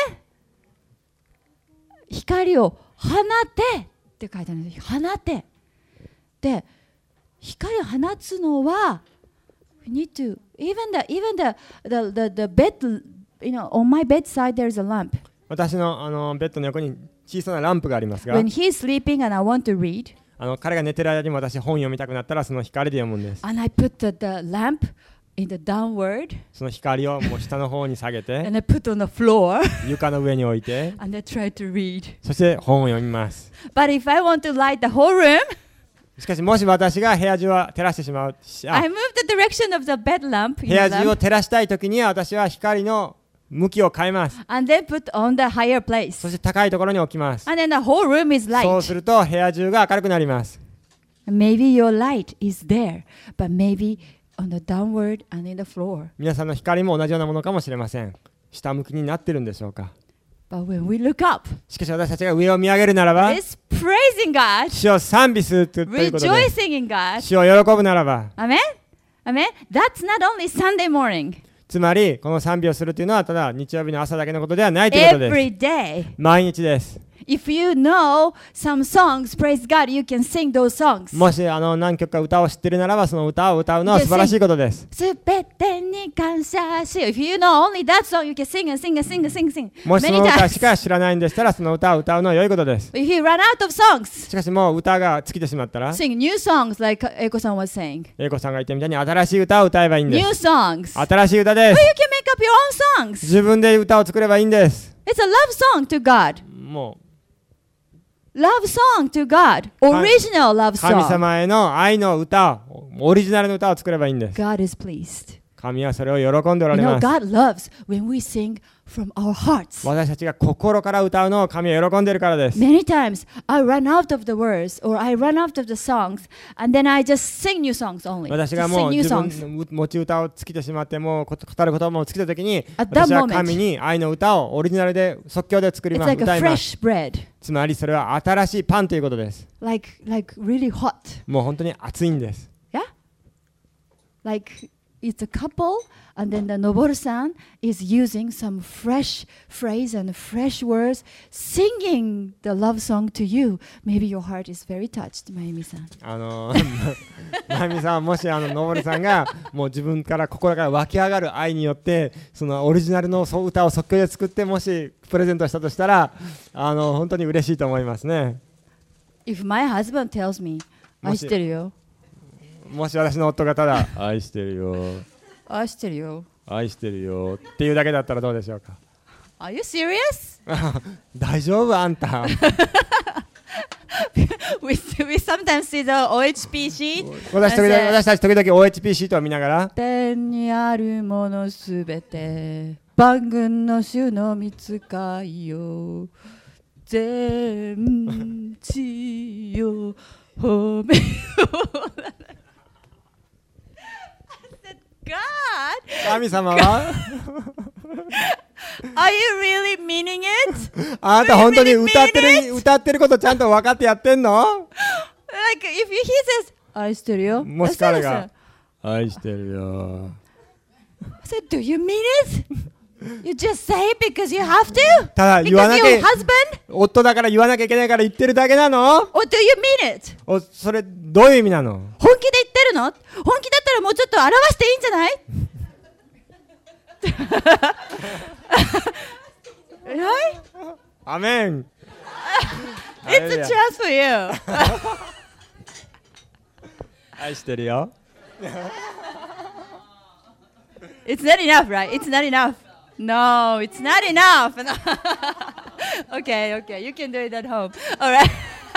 Speaker 2: 光を放てって書いてあるんです。放て。で、光を放つのは、we need to, even the, even the, the, the, the bed, you know, on my bedside there's a lamp.
Speaker 1: 私のあのベッドの横に小さなランプがありますが、
Speaker 2: When he's sleeping and I want to read,
Speaker 1: あの彼が寝てる間にも私本読みたくなったらその光で読むんです。
Speaker 2: and I put the, the lamp in the downward,
Speaker 1: その光をもう下の方に下げて
Speaker 2: and I put on the floor,
Speaker 1: 床の上に置いて
Speaker 2: and I try to read.
Speaker 1: そして本を読みます。
Speaker 2: But if I want to light the whole room,
Speaker 1: しかしもし私が部屋中を照らしてしまうしあ
Speaker 2: I move the direction of the bed lamp,
Speaker 1: 部
Speaker 2: in
Speaker 1: 屋
Speaker 2: the
Speaker 1: 中を
Speaker 2: lamp
Speaker 1: 照らしたい時には私は光の向きを変えます。
Speaker 2: and then put on the higher place.
Speaker 1: そして高いところに置きます。
Speaker 2: And then the whole room is
Speaker 1: そう
Speaker 2: light.
Speaker 1: すると部屋中が明るくなります。
Speaker 2: Maybe your light is there, but maybe on the downward and in the floor.
Speaker 1: 皆さんの光も同じようなものかもしれません。下向きになってるんでしょうか。
Speaker 2: But when we look up,
Speaker 1: しかし私たちが上を見上げるならば
Speaker 2: it's praising God,
Speaker 1: 主を賛美するということで
Speaker 2: rejoicing in God.
Speaker 1: 主を喜ぶならば
Speaker 2: Amen? Amen? That's not only Sunday morning.
Speaker 1: つまりこの賛美をするというのはただ日曜日の朝だけのことではないということです。
Speaker 2: Every day.
Speaker 1: 毎日です。
Speaker 2: If you know some songs, praise God, you can sing those songs.
Speaker 1: もしあの何曲か歌を知っているならばその歌を歌うのは素晴らしいことです。
Speaker 2: すべてに感謝しよう。If you know only that song, you can sing and sing and sing and sing and sing
Speaker 1: もしそ
Speaker 2: many
Speaker 1: の歌し
Speaker 2: times.
Speaker 1: か知らないんでしたらその歌を歌うのは良いことです。
Speaker 2: If you run out of songs,
Speaker 1: しかしもう歌が尽きてしまったら
Speaker 2: sing new songs like Eiko-san was saying.
Speaker 1: 英子さんが言ったみたいに新しい歌を歌えばいいんで
Speaker 2: New
Speaker 1: す。
Speaker 2: songs.
Speaker 1: 新しい歌で
Speaker 2: Or
Speaker 1: す。
Speaker 2: you can make up your own songs.
Speaker 1: 自分で歌を作ればいいんです。
Speaker 2: It's a love song to God.
Speaker 1: も
Speaker 2: Love song to God. Original love
Speaker 1: う神
Speaker 2: song.
Speaker 1: 様への愛の歌、オリジナルの歌を作ればいいんです。
Speaker 2: God is pleased.
Speaker 1: 神はそれを喜んでおら
Speaker 2: You
Speaker 1: れ
Speaker 2: know,
Speaker 1: ます。
Speaker 2: God loves when we sing from our hearts.
Speaker 1: 私たちが心から歌うのを神は喜んでいるからです。
Speaker 2: Many times I run out of the words or I run out of the songs and then I just sing new songs only.
Speaker 1: 私が
Speaker 2: Just
Speaker 1: も
Speaker 2: sing
Speaker 1: う
Speaker 2: new
Speaker 1: 自
Speaker 2: songs.
Speaker 1: 分の持ち歌を尽きてしまってもうこと語る言葉も尽きた時に
Speaker 2: At that
Speaker 1: 私は
Speaker 2: moment,
Speaker 1: 神に愛の歌をオリジナルで即興で作り
Speaker 2: it's
Speaker 1: ます。
Speaker 2: like
Speaker 1: 歌
Speaker 2: a
Speaker 1: います。
Speaker 2: fresh bread,
Speaker 1: つまりそれは新しいパンということです。
Speaker 2: like like really hot.
Speaker 1: もう本当に熱いんです。
Speaker 2: Yeah? Like it's a couple and then the Noboru-san is using some fresh phrase and fresh words singing the love song to you. Maybe your heart is very touched, Mayumi-san.
Speaker 1: あのまみさんもしあののぼるさんがもう自分から心から湧き上がる愛によってそのオリジナルのそう歌を即興で作ってもしプレゼントしたとしたらあの本当に嬉しいと思いますね。
Speaker 2: If my husband tells me,
Speaker 1: もし-
Speaker 2: 愛してるよ。
Speaker 1: もし私の夫がただ愛してるよ
Speaker 2: 愛してるよ。
Speaker 1: 愛してるよっていうだけだったらどうでしょうか。
Speaker 2: Are you serious?
Speaker 1: 大丈夫あんた
Speaker 2: we, we sometimes see the オーエイチピー sheet.
Speaker 1: 私時々私たち時々 オーエイチピー シートを見ながら
Speaker 2: 天にあるものすべて万軍の主の御使いよっ全地を褒めよGod,
Speaker 1: 神様は
Speaker 2: are you really meaning it?
Speaker 1: あなた本当に歌ってる歌ってることちゃんと分かってやってんの？
Speaker 2: Like if he says 愛してるよ。
Speaker 1: もし彼が愛してるよ。
Speaker 2: I said, do you mean it? You just say it because you have to?
Speaker 1: ただ言わな
Speaker 2: Because
Speaker 1: きゃ
Speaker 2: your husband?
Speaker 1: 夫だから言わなきゃいけないから言ってるだけなの？
Speaker 2: Or do you mean it?
Speaker 1: おそれどういう意味なの？
Speaker 2: 本気で言ってるの？本気だったらもうちょっと表していいんじゃない？Right?
Speaker 1: アメン。
Speaker 2: It's a chance for you.
Speaker 1: 愛してるよ。
Speaker 2: It's not enough, right? It's not enough. No, it's not enough. okay, okay, you can do it at home. All right.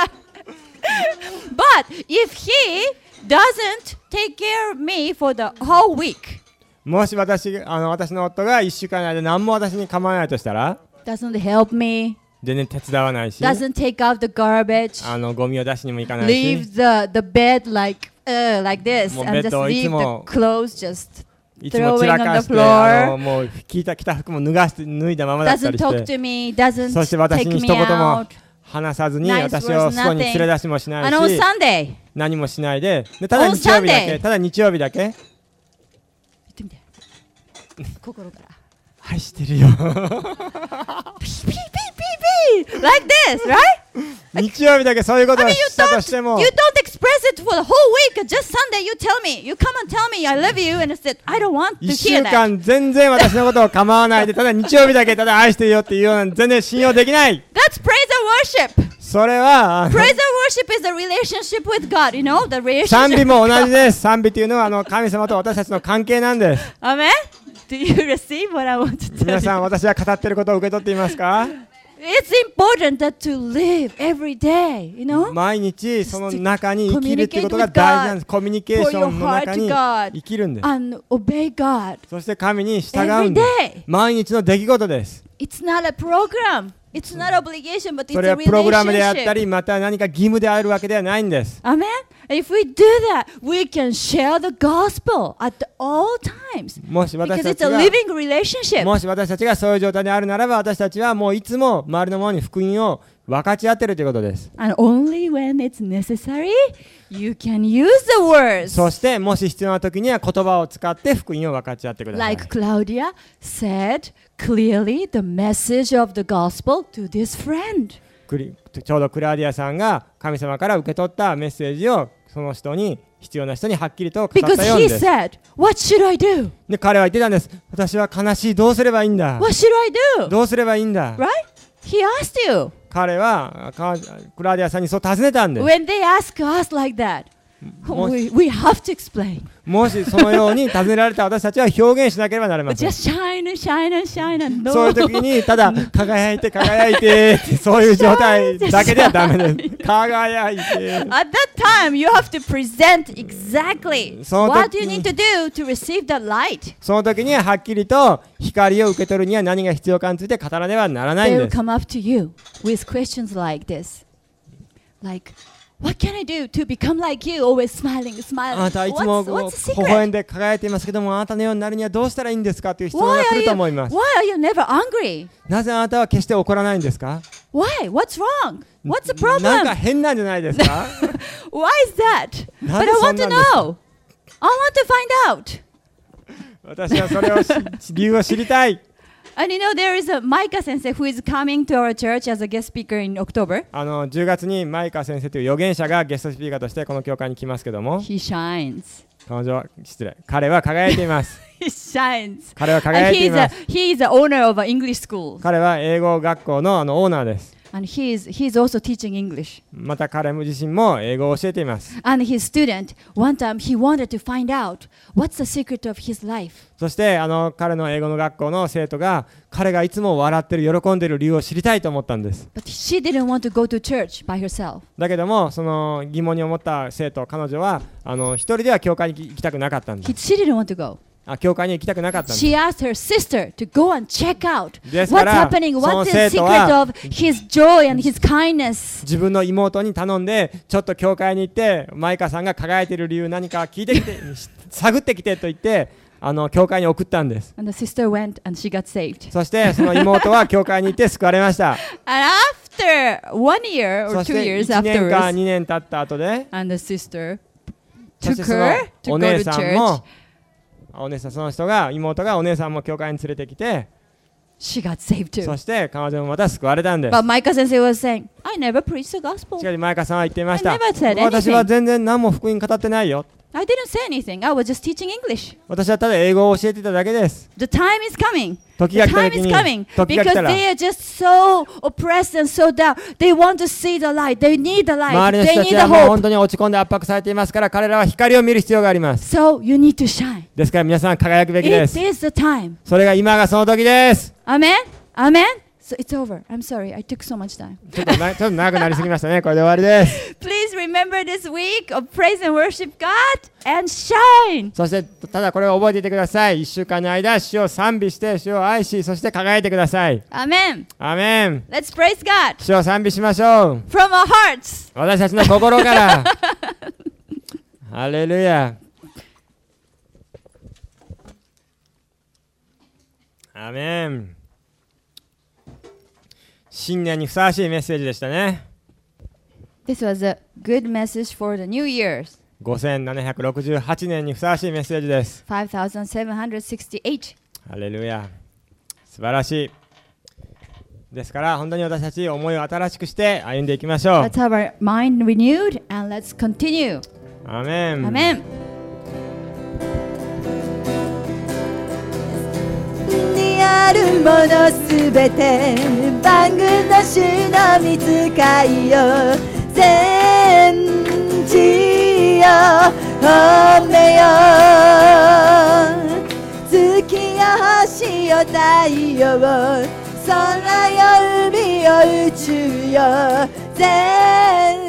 Speaker 2: But if he doesn't take care of me for the whole week,
Speaker 1: もし私あの私の夫がいっしゅうかんの間何も私に構わないとしたら、
Speaker 2: doesn't help me,
Speaker 1: 全然手伝わないし、
Speaker 2: doesn't take out the garbage,
Speaker 1: あのゴミを出しにも行かないし、
Speaker 2: leave the, the bed like, uh, like this,
Speaker 1: もう
Speaker 2: and
Speaker 1: ベッ
Speaker 2: just
Speaker 1: ドをい
Speaker 2: leave
Speaker 1: つも
Speaker 2: the clothes just
Speaker 1: いつも散らかして、
Speaker 2: throwing on the floor.
Speaker 1: あのもう着た着た服も脱がして脱いだままだったり
Speaker 2: doesn't talk
Speaker 1: して、
Speaker 2: to me, doesn't
Speaker 1: そして私
Speaker 2: take
Speaker 1: に
Speaker 2: me
Speaker 1: 一言も
Speaker 2: out.
Speaker 1: 話さずに
Speaker 2: Nice
Speaker 1: 私
Speaker 2: words,
Speaker 1: を外に連れ出しもしない
Speaker 2: And on
Speaker 1: し、
Speaker 2: Sunday,
Speaker 1: 何もしないで、でただ
Speaker 2: On
Speaker 1: 日曜日だ
Speaker 2: Sunday
Speaker 1: け、ただ日曜日だけ、
Speaker 2: 言ってみて。心から。
Speaker 1: 愛してるよ。
Speaker 2: ピーピーピーピーピー like this, right?
Speaker 1: 日曜日だけそういうこと
Speaker 2: I
Speaker 1: を
Speaker 2: mean,
Speaker 1: したとしても
Speaker 2: you don't, you don't express it for the whole week. Just Sunday, you tell me. You come and tell me I love you, and I said I don't want to
Speaker 1: 一
Speaker 2: hear
Speaker 1: 週
Speaker 2: that.
Speaker 1: 間全然私のことを構わないで、ただ日曜日だけただ愛してるよっていうような全然信用できない。
Speaker 2: That's praise and worship.
Speaker 1: それはあの
Speaker 2: Praise and worship is a relationship with God. You know the
Speaker 1: 賛美
Speaker 2: relationship.
Speaker 1: も同じです。賛美というのはあの神様と私たちの関係なんです。
Speaker 2: Amen. Do you receive what I want to tell
Speaker 1: 皆さん
Speaker 2: you?
Speaker 1: 私が語っていることを受け取っていますか？
Speaker 2: It's important that to live every day. You know.
Speaker 1: 毎日その中に生きるっていうことが大事なんです。コミュニケーションの中に生きるんです。
Speaker 2: And obey God
Speaker 1: そして神に従う
Speaker 2: every
Speaker 1: んです。
Speaker 2: day.
Speaker 1: 毎日の出来事です。
Speaker 2: It's not a program. It's not obligation, but it's
Speaker 1: それ
Speaker 2: a
Speaker 1: はプログラムであったり、
Speaker 2: relationship.
Speaker 1: また何か義務であるわけではないんです。
Speaker 2: Amen. If we do that, we can share the gospel at all times
Speaker 1: もし私
Speaker 2: because
Speaker 1: た
Speaker 2: it's
Speaker 1: ち
Speaker 2: a
Speaker 1: が
Speaker 2: living relationship.
Speaker 1: もし私たちがそういう状態であるならば、私たちはもういつも周りの者に福音を分かち合っているということです。
Speaker 2: And only when it's necessary, you can use the words.
Speaker 1: そしてもし必要な時には言葉を使って福音を分かち合ってください。
Speaker 2: Like Claudia said clearly the message of the gospel to this friend.
Speaker 1: クリちょうどクラウディアさんが神様から受け取ったメッセージをその人に必要な人にはっきりと語っ
Speaker 2: Because
Speaker 1: たように
Speaker 2: he
Speaker 1: です。
Speaker 2: said, what should I do?
Speaker 1: で彼は言ってたんです。私は悲しい、どうすればいいんだ、
Speaker 2: What should I do?
Speaker 1: どうすればいいんだ。
Speaker 2: Right? He asked you.
Speaker 1: 彼はかクラウディアさんにそう尋ねたんです。
Speaker 2: When they ask us like that,
Speaker 1: もし
Speaker 2: we, we have to explain.
Speaker 1: もしそのように尋ねられた私たちは表現しなければなりません。
Speaker 2: Just shine and shine and shine and no.
Speaker 1: そういう時にただ輝いて輝いてってそういう状態だけではダメです。輝いて。
Speaker 2: At that time, you have to present exactly
Speaker 1: その時
Speaker 2: what you need to do to receive that light.
Speaker 1: その時にははっきりと光を受け取るには何が必要かについて語らねばならないん
Speaker 2: They
Speaker 1: で
Speaker 2: will
Speaker 1: す。
Speaker 2: come up to you with questions like this. Like, what can I do to become like you? Always smiling,
Speaker 1: あ
Speaker 2: smiling.
Speaker 1: なたはいつも
Speaker 2: What's, what's the
Speaker 1: 微笑ん
Speaker 2: secret?
Speaker 1: で輝いていますけども、あなたのようになるにはどうしたらいいんですかという質問
Speaker 2: Why
Speaker 1: が来
Speaker 2: are
Speaker 1: る
Speaker 2: you,
Speaker 1: と思います。
Speaker 2: why are you never angry?
Speaker 1: なぜあなたは決して怒らないんですか？
Speaker 2: Why? What's wrong? What's the
Speaker 1: なんか
Speaker 2: problem?
Speaker 1: 変なんじゃないですか？
Speaker 2: Why is that?
Speaker 1: な
Speaker 2: But
Speaker 1: ぜ
Speaker 2: I
Speaker 1: そ
Speaker 2: want
Speaker 1: ん
Speaker 2: to
Speaker 1: なんですか？
Speaker 2: know. I want to find out.
Speaker 1: 私はそれをし理由を知りたい。
Speaker 2: And you know, there is a Maika sensei who is coming to our church as a guest speaker in October.
Speaker 1: あのじゅうがつにマイカ先生という預言者がゲストスピーカーとしてこの教会に来ますけども、
Speaker 2: He shines.
Speaker 1: 彼女は失礼彼は輝いています。
Speaker 2: He shines.
Speaker 1: 彼は輝
Speaker 2: And
Speaker 1: いてい
Speaker 2: he's
Speaker 1: ま
Speaker 2: a,
Speaker 1: す。
Speaker 2: he is the owner of an English school.
Speaker 1: 彼は英語学校のあのオーナーです。
Speaker 2: And he is, he is also teaching English.
Speaker 1: また彼自身も英語を教えています。
Speaker 2: And his student, one time he wanted to find out what's the secret of his life.
Speaker 1: そしてあの彼の英語の学校の生徒が彼がいつも笑ってる喜んでる理由を知りたいと思ったんです。
Speaker 2: But she didn't want to go to church by herself.
Speaker 1: だけどもその疑問に思った生徒彼女はあの一人では教会に行きたくなかったんで
Speaker 2: He,
Speaker 1: す。
Speaker 2: she didn't want to go.
Speaker 1: あ教会に行きたくなかったんです。
Speaker 2: She asked her sister to go and check out
Speaker 1: ですか
Speaker 2: what's
Speaker 1: ら
Speaker 2: happening,
Speaker 1: その
Speaker 2: what's
Speaker 1: 生
Speaker 2: the
Speaker 1: 徒
Speaker 2: secret
Speaker 1: は
Speaker 2: of his joy and his kindness.
Speaker 1: 自分の妹に頼んでちょっと教会に行ってマイカさんが輝いている理由何か聞いてきて探ってきてと言ってあの教会に送ったんです。
Speaker 2: And the sister went and she got saved.
Speaker 1: そしてその妹は教会に行って救われました。
Speaker 2: And after one year
Speaker 1: そ
Speaker 2: or
Speaker 1: し
Speaker 2: two
Speaker 1: て
Speaker 2: years
Speaker 1: いちねんか
Speaker 2: afterwards,
Speaker 1: にねん経った後で
Speaker 2: and the sister
Speaker 1: そし
Speaker 2: took
Speaker 1: てその
Speaker 2: her to
Speaker 1: お
Speaker 2: go
Speaker 1: 姉
Speaker 2: to
Speaker 1: さん
Speaker 2: church.
Speaker 1: もお姉さんその人が妹がお姉さんも教会に連れてきて
Speaker 2: She got saved
Speaker 1: そ
Speaker 2: too.
Speaker 1: して彼女もまた救われたんです。
Speaker 2: But Micah sensei was saying, I never preached the gospel.
Speaker 1: しかしマイカさんは言っていました。
Speaker 2: I never said anything.
Speaker 1: 私は全然何も福音語ってないよ。
Speaker 2: I didn't say anything. I was just teaching English.
Speaker 1: 私はただ英語を教えていただけです。
Speaker 2: The time is coming.
Speaker 1: 時
Speaker 2: The
Speaker 1: が来た
Speaker 2: time
Speaker 1: 時
Speaker 2: is
Speaker 1: に
Speaker 2: coming
Speaker 1: 時が来
Speaker 2: because
Speaker 1: たら
Speaker 2: they are just so oppressed and so down. They want to see the light. They need the
Speaker 1: 周
Speaker 2: light.
Speaker 1: りの
Speaker 2: They
Speaker 1: 人た
Speaker 2: need
Speaker 1: ち
Speaker 2: the
Speaker 1: はもう
Speaker 2: hope.
Speaker 1: 本当に落ち込んで圧迫されていますから彼らは光を見る必要があります。
Speaker 2: So you need to shine.
Speaker 1: ですから皆さん輝くべき
Speaker 2: It
Speaker 1: です。
Speaker 2: is the time.
Speaker 1: それが今がその時です。
Speaker 2: Amen? Amen? So it's over. I'm sorry. I took so much time.
Speaker 1: ちょっとなちょっと長くなりすぎましたね。これで終わりです。
Speaker 2: Please remember this week of praise and worship God and shine.
Speaker 1: そしてただこれを覚えていてください。いっしゅうかんの間主を賛美して主を愛しそして輝いてください。
Speaker 2: Amen.
Speaker 1: アーメン。
Speaker 2: Let's praise God
Speaker 1: 主を賛美しましょう。
Speaker 2: from our hearts.
Speaker 1: 私たちの心から。ハレルヤ。アーメン。新年にふさわしいメッセージでしたね。
Speaker 2: This was a good message for the new years.
Speaker 1: ごせんななひゃくろくじゅうはちねんにふさわしいメッセージです。
Speaker 2: five thousand seven hundred sixty-eight.
Speaker 1: ハレルヤ。素晴らしい。ですから本当に私たち思いを新しくして歩んでいきましょう。
Speaker 2: Let's have our mind renewed and let's continue.
Speaker 1: アーメン。
Speaker 2: Amen.
Speaker 3: にあるものすべて万軍の主の御使いよ全地よ褒めよ月よ星よ太陽空よ海よ宇宙よ全